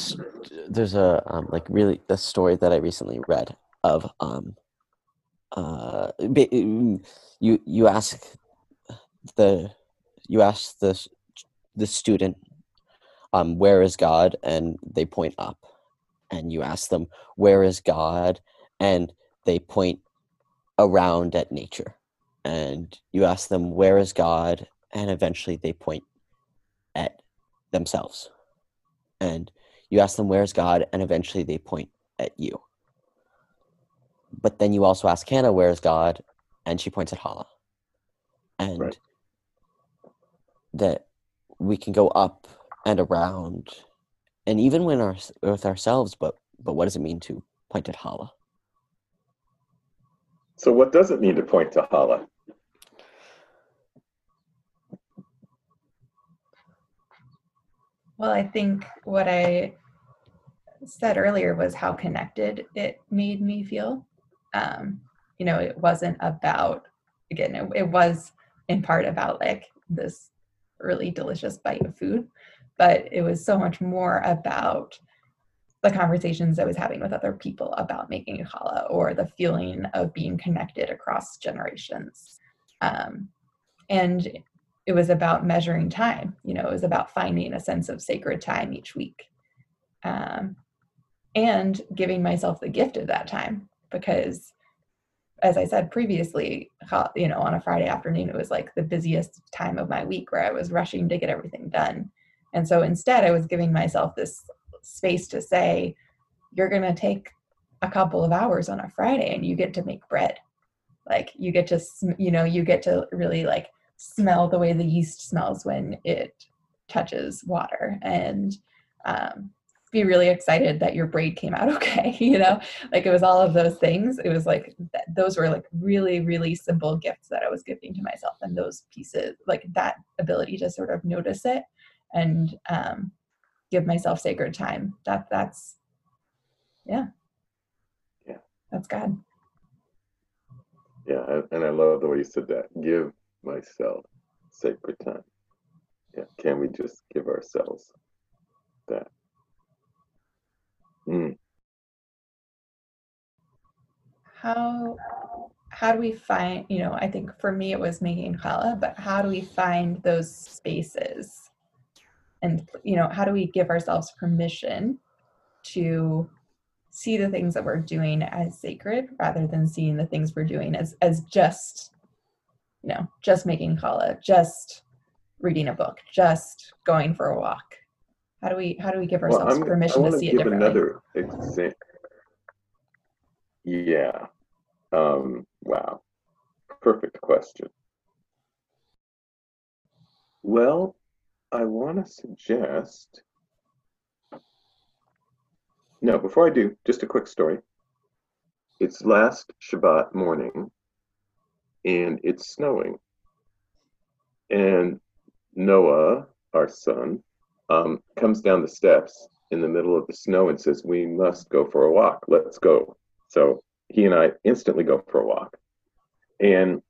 like really a story that I recently read of you ask the student where is God, and they point up, and you ask them where is God, and they point around at nature, and you ask them where is God, and eventually they point at themselves, and you ask them where is God, and eventually they point at you. But then you also ask Hannah where is God, and she points at Hala. And right. That we can go up and around, and even when with ourselves, but what does it mean to point at challah. So what does it mean to point to challah? Well, I think what I said earlier was how connected it made me feel. It wasn't about, again, it was in part about like this really delicious bite of food, but it was so much more about the conversations I was having with other people about making a challah, or the feeling of being connected across generations. And it was about measuring time. It was about finding a sense of sacred time each week. And giving myself the gift of that time, because as I said previously, on a Friday afternoon, it was like the busiest time of my week where I was rushing to get everything done. And so instead I was giving myself this space to say, you're going to take a couple of hours on a Friday and you get to make bread. Like you get to really like smell the way the yeast smells when it touches water, and be really excited that your braid came out okay. Like it was all of those things. It was like those were like really, really simple gifts that I was giving to myself, and those pieces, like that ability to sort of notice it and give myself sacred time. That's God. Yeah, and I love the way you said that. Give myself sacred time. Yeah, can we just give ourselves that? How do we find, I think for me it was making challah, but how do we find those spaces? And, how do we give ourselves permission to see the things that we're doing as sacred rather than seeing the things we're doing as just, just making challah, just reading a book, just going for a walk? How do we give ourselves permission to see it differently? Another example. Yeah. Wow. Perfect question. Well, I want to suggest. No, before I do, just a quick story. It's last Shabbat morning, and it's snowing. And Noah, our son, comes down the steps in the middle of the snow and says, "We must go for a walk. Let's go." So he and I instantly go for a walk. And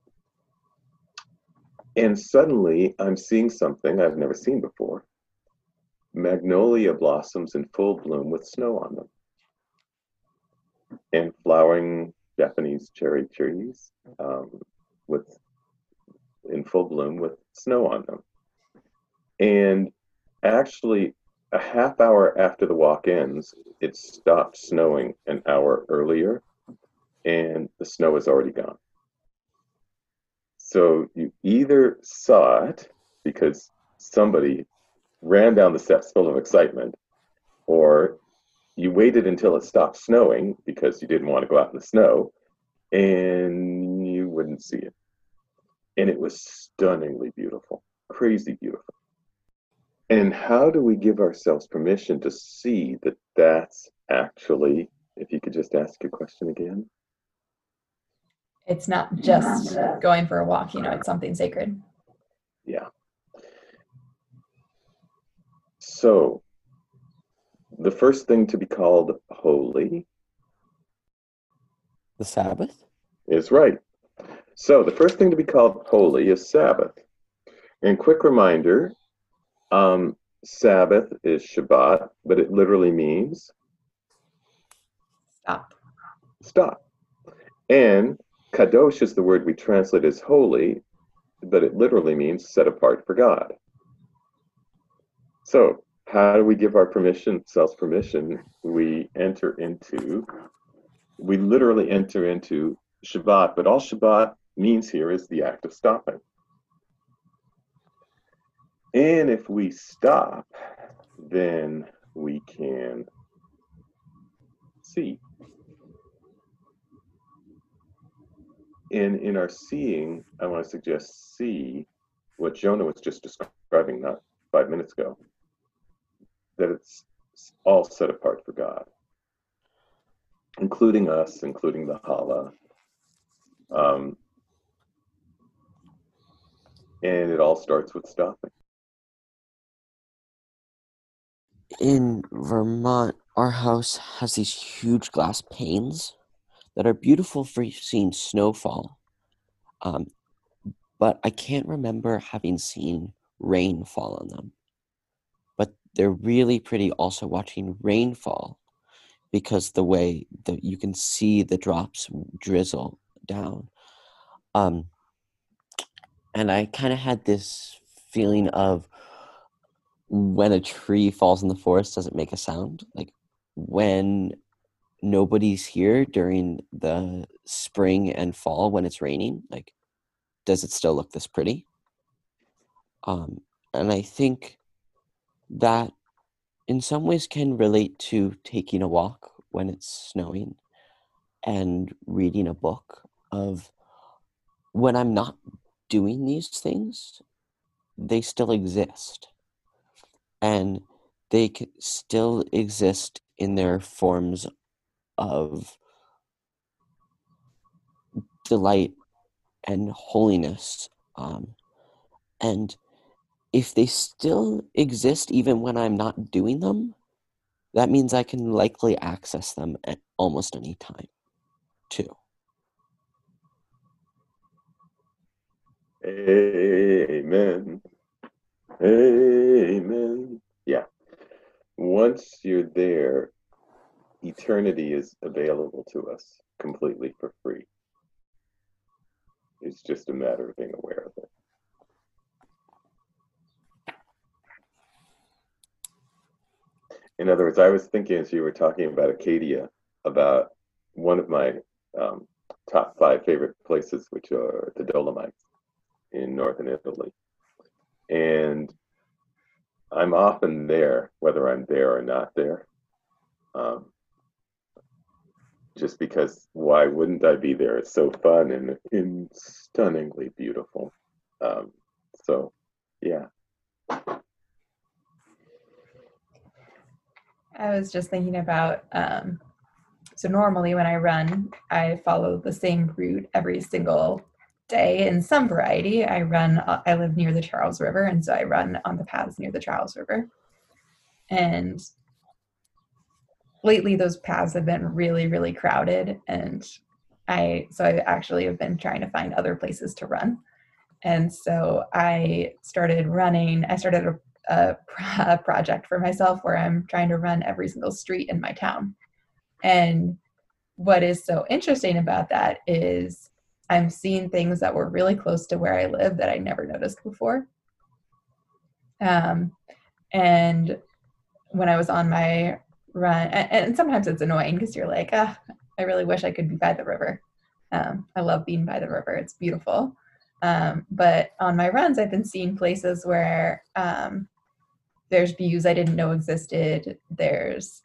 suddenly I'm seeing something I've never seen before. Magnolia blossoms in full bloom with snow on them. And flowering Japanese cherry trees in full bloom with snow on them. And actually, a half hour after the walk ends, it stopped snowing an hour earlier, and the snow is already gone. So you either saw it because somebody ran down the steps full of excitement, or you waited until it stopped snowing because you didn't want to go out in the snow, and you wouldn't see it. And it was stunningly beautiful, crazy beautiful. And how do we give ourselves permission to see that that's actually, if you could just ask your question again? It's not just going for a walk, it's something sacred. Yeah. So, the first thing to be called holy, the Sabbath, is right. So, the first thing to be called holy is Sabbath. And quick reminder, Sabbath is Shabbat, but it literally means stop. And kadosh is the word we translate as holy, but it literally means set apart for God. So how do we give our self permission? We literally enter into Shabbat, but all Shabbat means here is the act of stopping. And if we stop, then we can see. And in our seeing, I want to suggest see what Jonah was just describing not 5 minutes ago, that it's all set apart for God. including us, including the Hala. And it all starts with stopping. In Vermont, our house has these huge glass panes that are beautiful for seeing snowfall. Um, but I can't remember having seen rain fall on them. But they're really pretty also watching rainfall because the way that you can see the drops drizzle down. And I kind of had this feeling of when a tree falls in the forest, does it make a sound? Like when nobody's here during the spring and fall when it's raining, like does it still look this pretty? And I think that in some ways can relate to taking a walk when it's snowing and reading a book of when I'm not doing these things, they still exist. And they still exist in their forms of delight and holiness. And if they still exist even when I'm not doing them, that means I can likely access them at almost any time, too. Amen. Amen. Yeah. Once you're there, eternity is available to us completely for free. It's just a matter of being aware of it. In other words, I was thinking as you were talking about Acadia, about one of my top 5 favorite places, which are the Dolomites in northern Italy. And I'm often there, whether I'm there or not there. Just because why wouldn't I be there? It's so fun and stunningly beautiful. So, yeah. I was just thinking about, so normally when I run, I follow the same route every single day in some variety. I live near the Charles River, and so I run on the paths near the Charles River. And lately those paths have been really, really crowded. And I actually have been trying to find other places to run. And so I started running. I started a project for myself where I'm trying to run every single street in my town. And what is so interesting about that is I'm seeing things that were really close to where I live that I never noticed before. And when I was on my run, and sometimes it's annoying because you're like, I really wish I could be by the river. I love being by the river. It's beautiful. But on my runs, I've been seeing places where there's views I didn't know existed. There's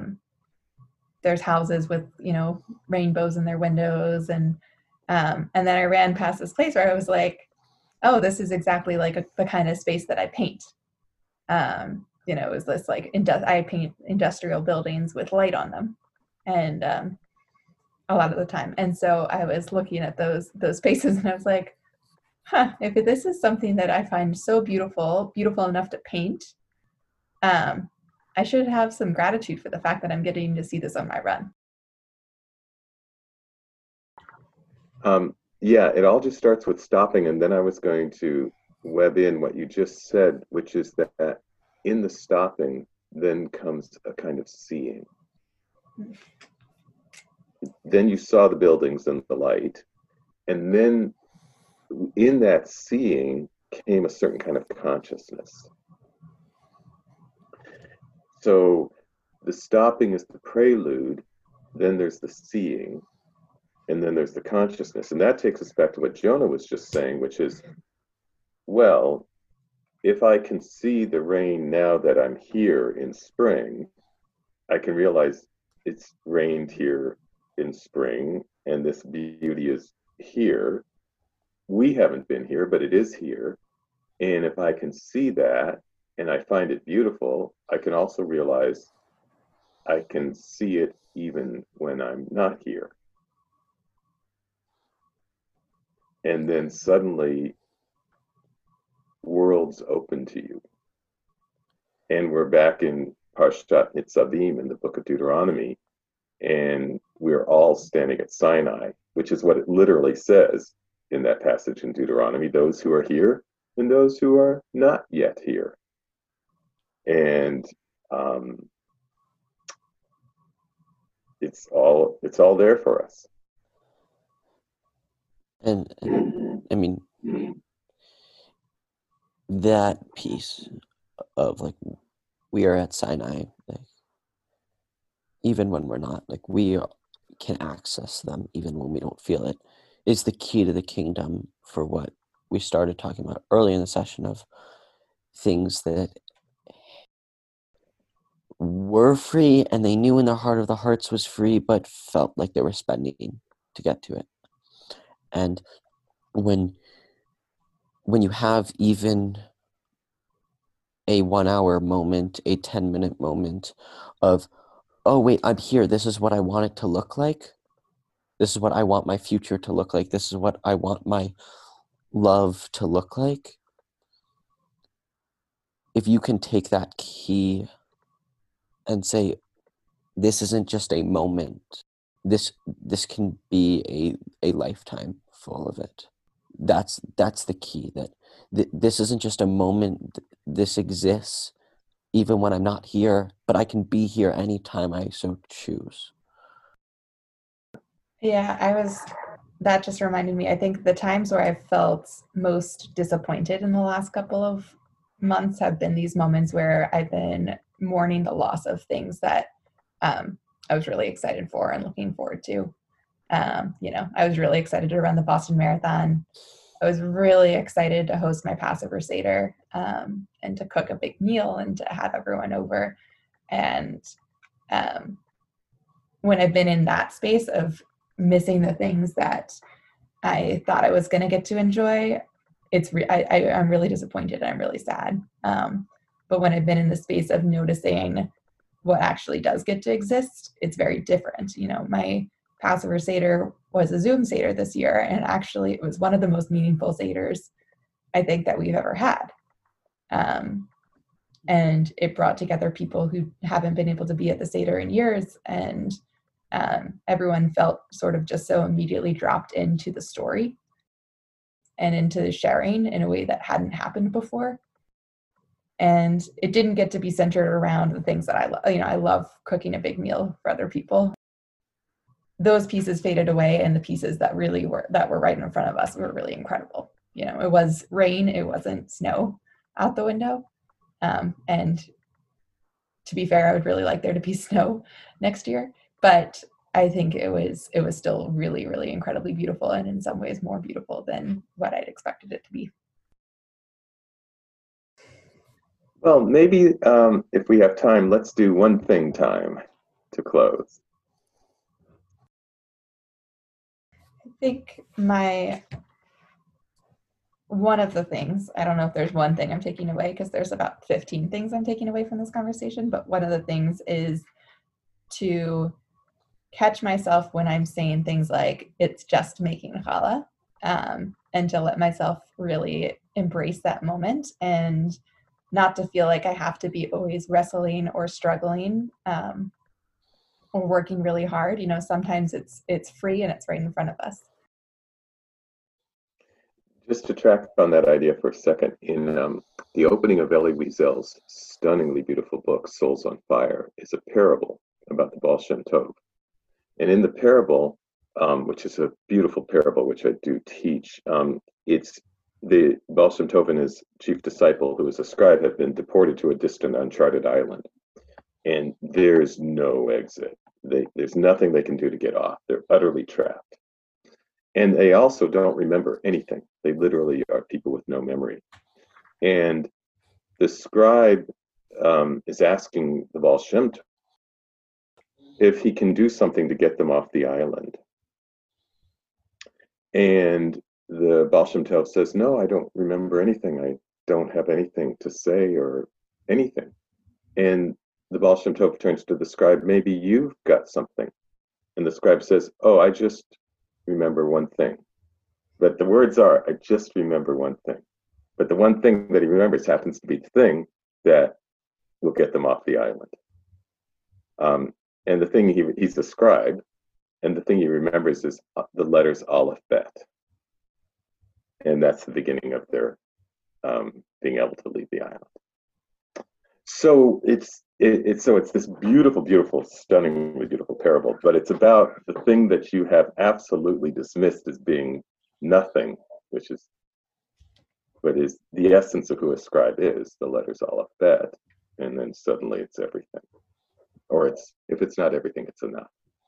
houses with, rainbows in their windows. And then I ran past this place where I was like, oh, this is exactly like the kind of space that I paint. It was this like, I paint industrial buildings with light on them. And a lot of the time. And so I was looking at those spaces and I was like, if this is something that I find so beautiful enough to paint, I should have some gratitude for the fact that I'm getting to see this on my run. Yeah, it all just starts with stopping. And then I was going to web in what you just said, which is that in the stopping, then comes a kind of seeing. Then you saw the buildings and the light. And then in that seeing came a certain kind of consciousness. So the stopping is the prelude, then there's the seeing, and then there's the consciousness. And that takes us back to what Jonah was just saying, which is, well, if I can see the rain now that I'm here in spring, I can realize it's rained here in spring and this beauty is here. We haven't been here, but it is here. And if I can see that and I find it beautiful, I can also realize I can see it even when I'm not here. And then suddenly worlds open to you. And we're back in Parshat Nitzavim in the book of Deuteronomy, and we're all standing at Sinai, which is what it literally says in that passage in Deuteronomy, those who are here and those who are not yet here. And it's all there for us. And I mean, that piece of like, we are at Sinai, like, even when we're not, like, we can access them even when we don't feel it, is the key to the kingdom for what we started talking about early in the session of things that were free and they knew in their heart of the hearts was free, but felt like they were spending to get to it. And when you have even a 1 hour moment, a 10-minute moment of, oh wait, I'm here, this is what I want it to look like, this is what I want my future to look like, this is what I want my love to look like. If you can take that key and say, this isn't just a moment, this can be a lifetime full of it. That's the key, that this isn't just a moment, this exists even when I'm not here, but I can be here anytime I so choose. Yeah, that just reminded me, I think the times where I've felt most disappointed in the last couple of months have been these moments where I've been mourning the loss of things that I was really excited for and looking forward to. I was really excited to run the Boston Marathon. I was really excited to host my Passover Seder, and to cook a big meal and to have everyone over. And when I've been in that space of missing the things that I thought I was going to get to enjoy, I'm really disappointed. I'm really sad. But when I've been in the space of noticing what actually does get to exist, it's very different. My Passover Seder was a Zoom Seder this year, and actually it was one of the most meaningful Seders I think that we've ever had. And it brought together people who haven't been able to be at the Seder in years, and everyone felt sort of just so immediately dropped into the story and into the sharing in a way that hadn't happened before. And it didn't get to be centered around the things that I love. I love cooking a big meal for other people. Those pieces faded away, and the pieces that were right in front of us were really incredible. It was rain, it wasn't snow out the window. And to be fair, I would really like there to be snow next year, but I think it was still really, really incredibly beautiful, and in some ways more beautiful than what I'd expected it to be. Well, maybe if we have time, let's do one thing time to close. I think one of the things, I don't know if there's one thing I'm taking away, because there's about 15 things I'm taking away from this conversation, but one of the things is to catch myself when I'm saying things like, it's just making challah, and to let myself really embrace that moment, and not to feel like I have to be always wrestling or struggling, or working really hard. Sometimes it's free and it's right in front of us. Just to track on that idea for a second, in the opening of Elie Wiesel's stunningly beautiful book, Souls on Fire, is a parable about the Baal Shem Tov. And in the parable, which is a beautiful parable, which I do teach, it's the Baal Shem Tov and his chief disciple, who is a scribe, have been deported to a distant, uncharted island. And there's no exit. There's nothing they can do to get off. They're utterly trapped. And they also don't remember anything. They literally are people with no memory. And the scribe is asking the Baal Shem Tov if he can do something to get them off the island. And the Baal Shem Tov says, no, I don't remember anything. I don't have anything to say or anything. And the Baal Shem Tov turns to the scribe, maybe you've got something. And the scribe says, oh, I just remember one thing. But the words are, I just remember one thing. But the one thing that he remembers happens to be the thing that will get them off the island. And the thing he's a scribe, and the thing he remembers is the letters Aleph Bet. And that's the beginning of their being able to leave the island. So it's this beautiful, beautiful, stunningly beautiful parable, but it's about the thing that you have absolutely dismissed as being nothing, which is what is the essence of who a scribe is, the letters Aleph Bet, and then suddenly it's everything. Or if it's not everything, it's enough.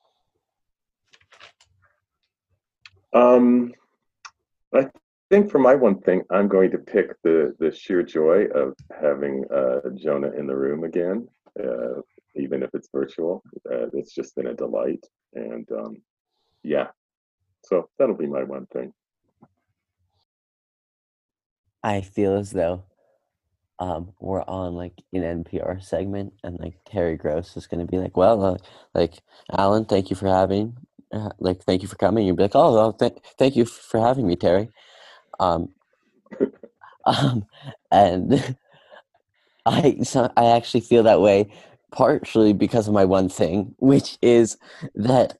I think for my one thing, I'm going to pick the sheer joy of having Jonah in the room again, even if it's virtual. It's just been a delight, and yeah, so that'll be my one thing. I feel as though we're on like an NPR segment, and like Terry Gross is going to be like, well, like Alan, thank you for having, thank you for coming. You'd be like, oh, well, thank you for having me, Terry. And I actually feel that way partially because of my one thing, which is that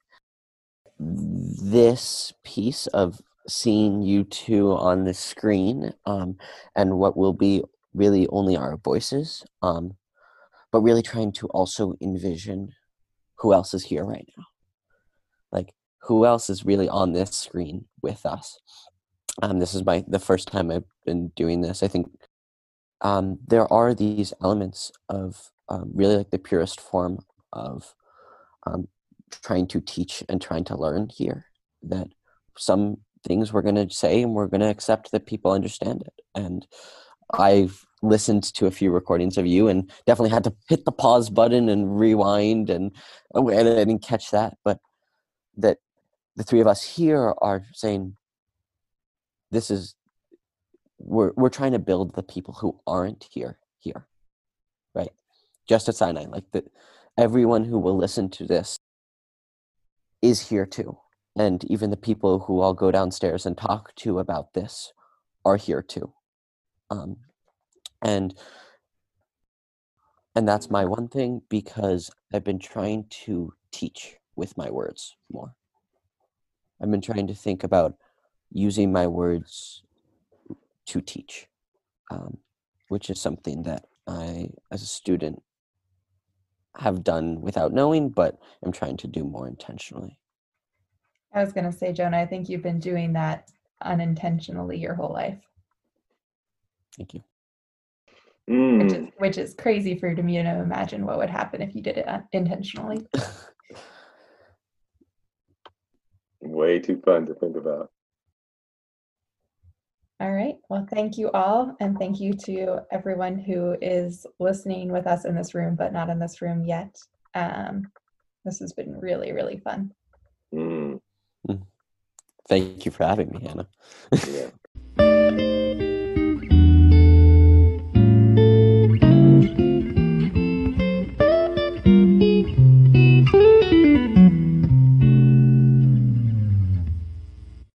this piece of seeing you two on the screen, and what will be really only our voices, but really trying to also envision who else is here right now. Like, who else is really on this screen with us? This is the first time I've been doing this. I think there are these elements of really like the purest form of trying to teach and trying to learn here, that some things we're going to say and we're going to accept that people understand it. And I've listened to a few recordings of you and definitely had to hit the pause button and rewind and I didn't catch that, but that the three of us here are saying this is, we're trying to build the people who aren't here, right? Just at Sinai, like that everyone who will listen to this is here too. And even the people who I'll go downstairs and talk to about this are here too. And that's my one thing, because I've been trying to teach with my words more. I've been trying to think about using my words to teach, which is something that I, as a student, have done without knowing, but I'm trying to do more intentionally. I was going to say, Jonah, I think you've been doing that unintentionally your whole life. Thank you. Which is crazy for me to imagine what would happen if you did it intentionally. Way too fun to think about. All right. Well, thank you all. And thank you to everyone who is listening with us in this room, but not in this room yet. This has been really, really fun. Thank you for having me, Hannah. Yeah.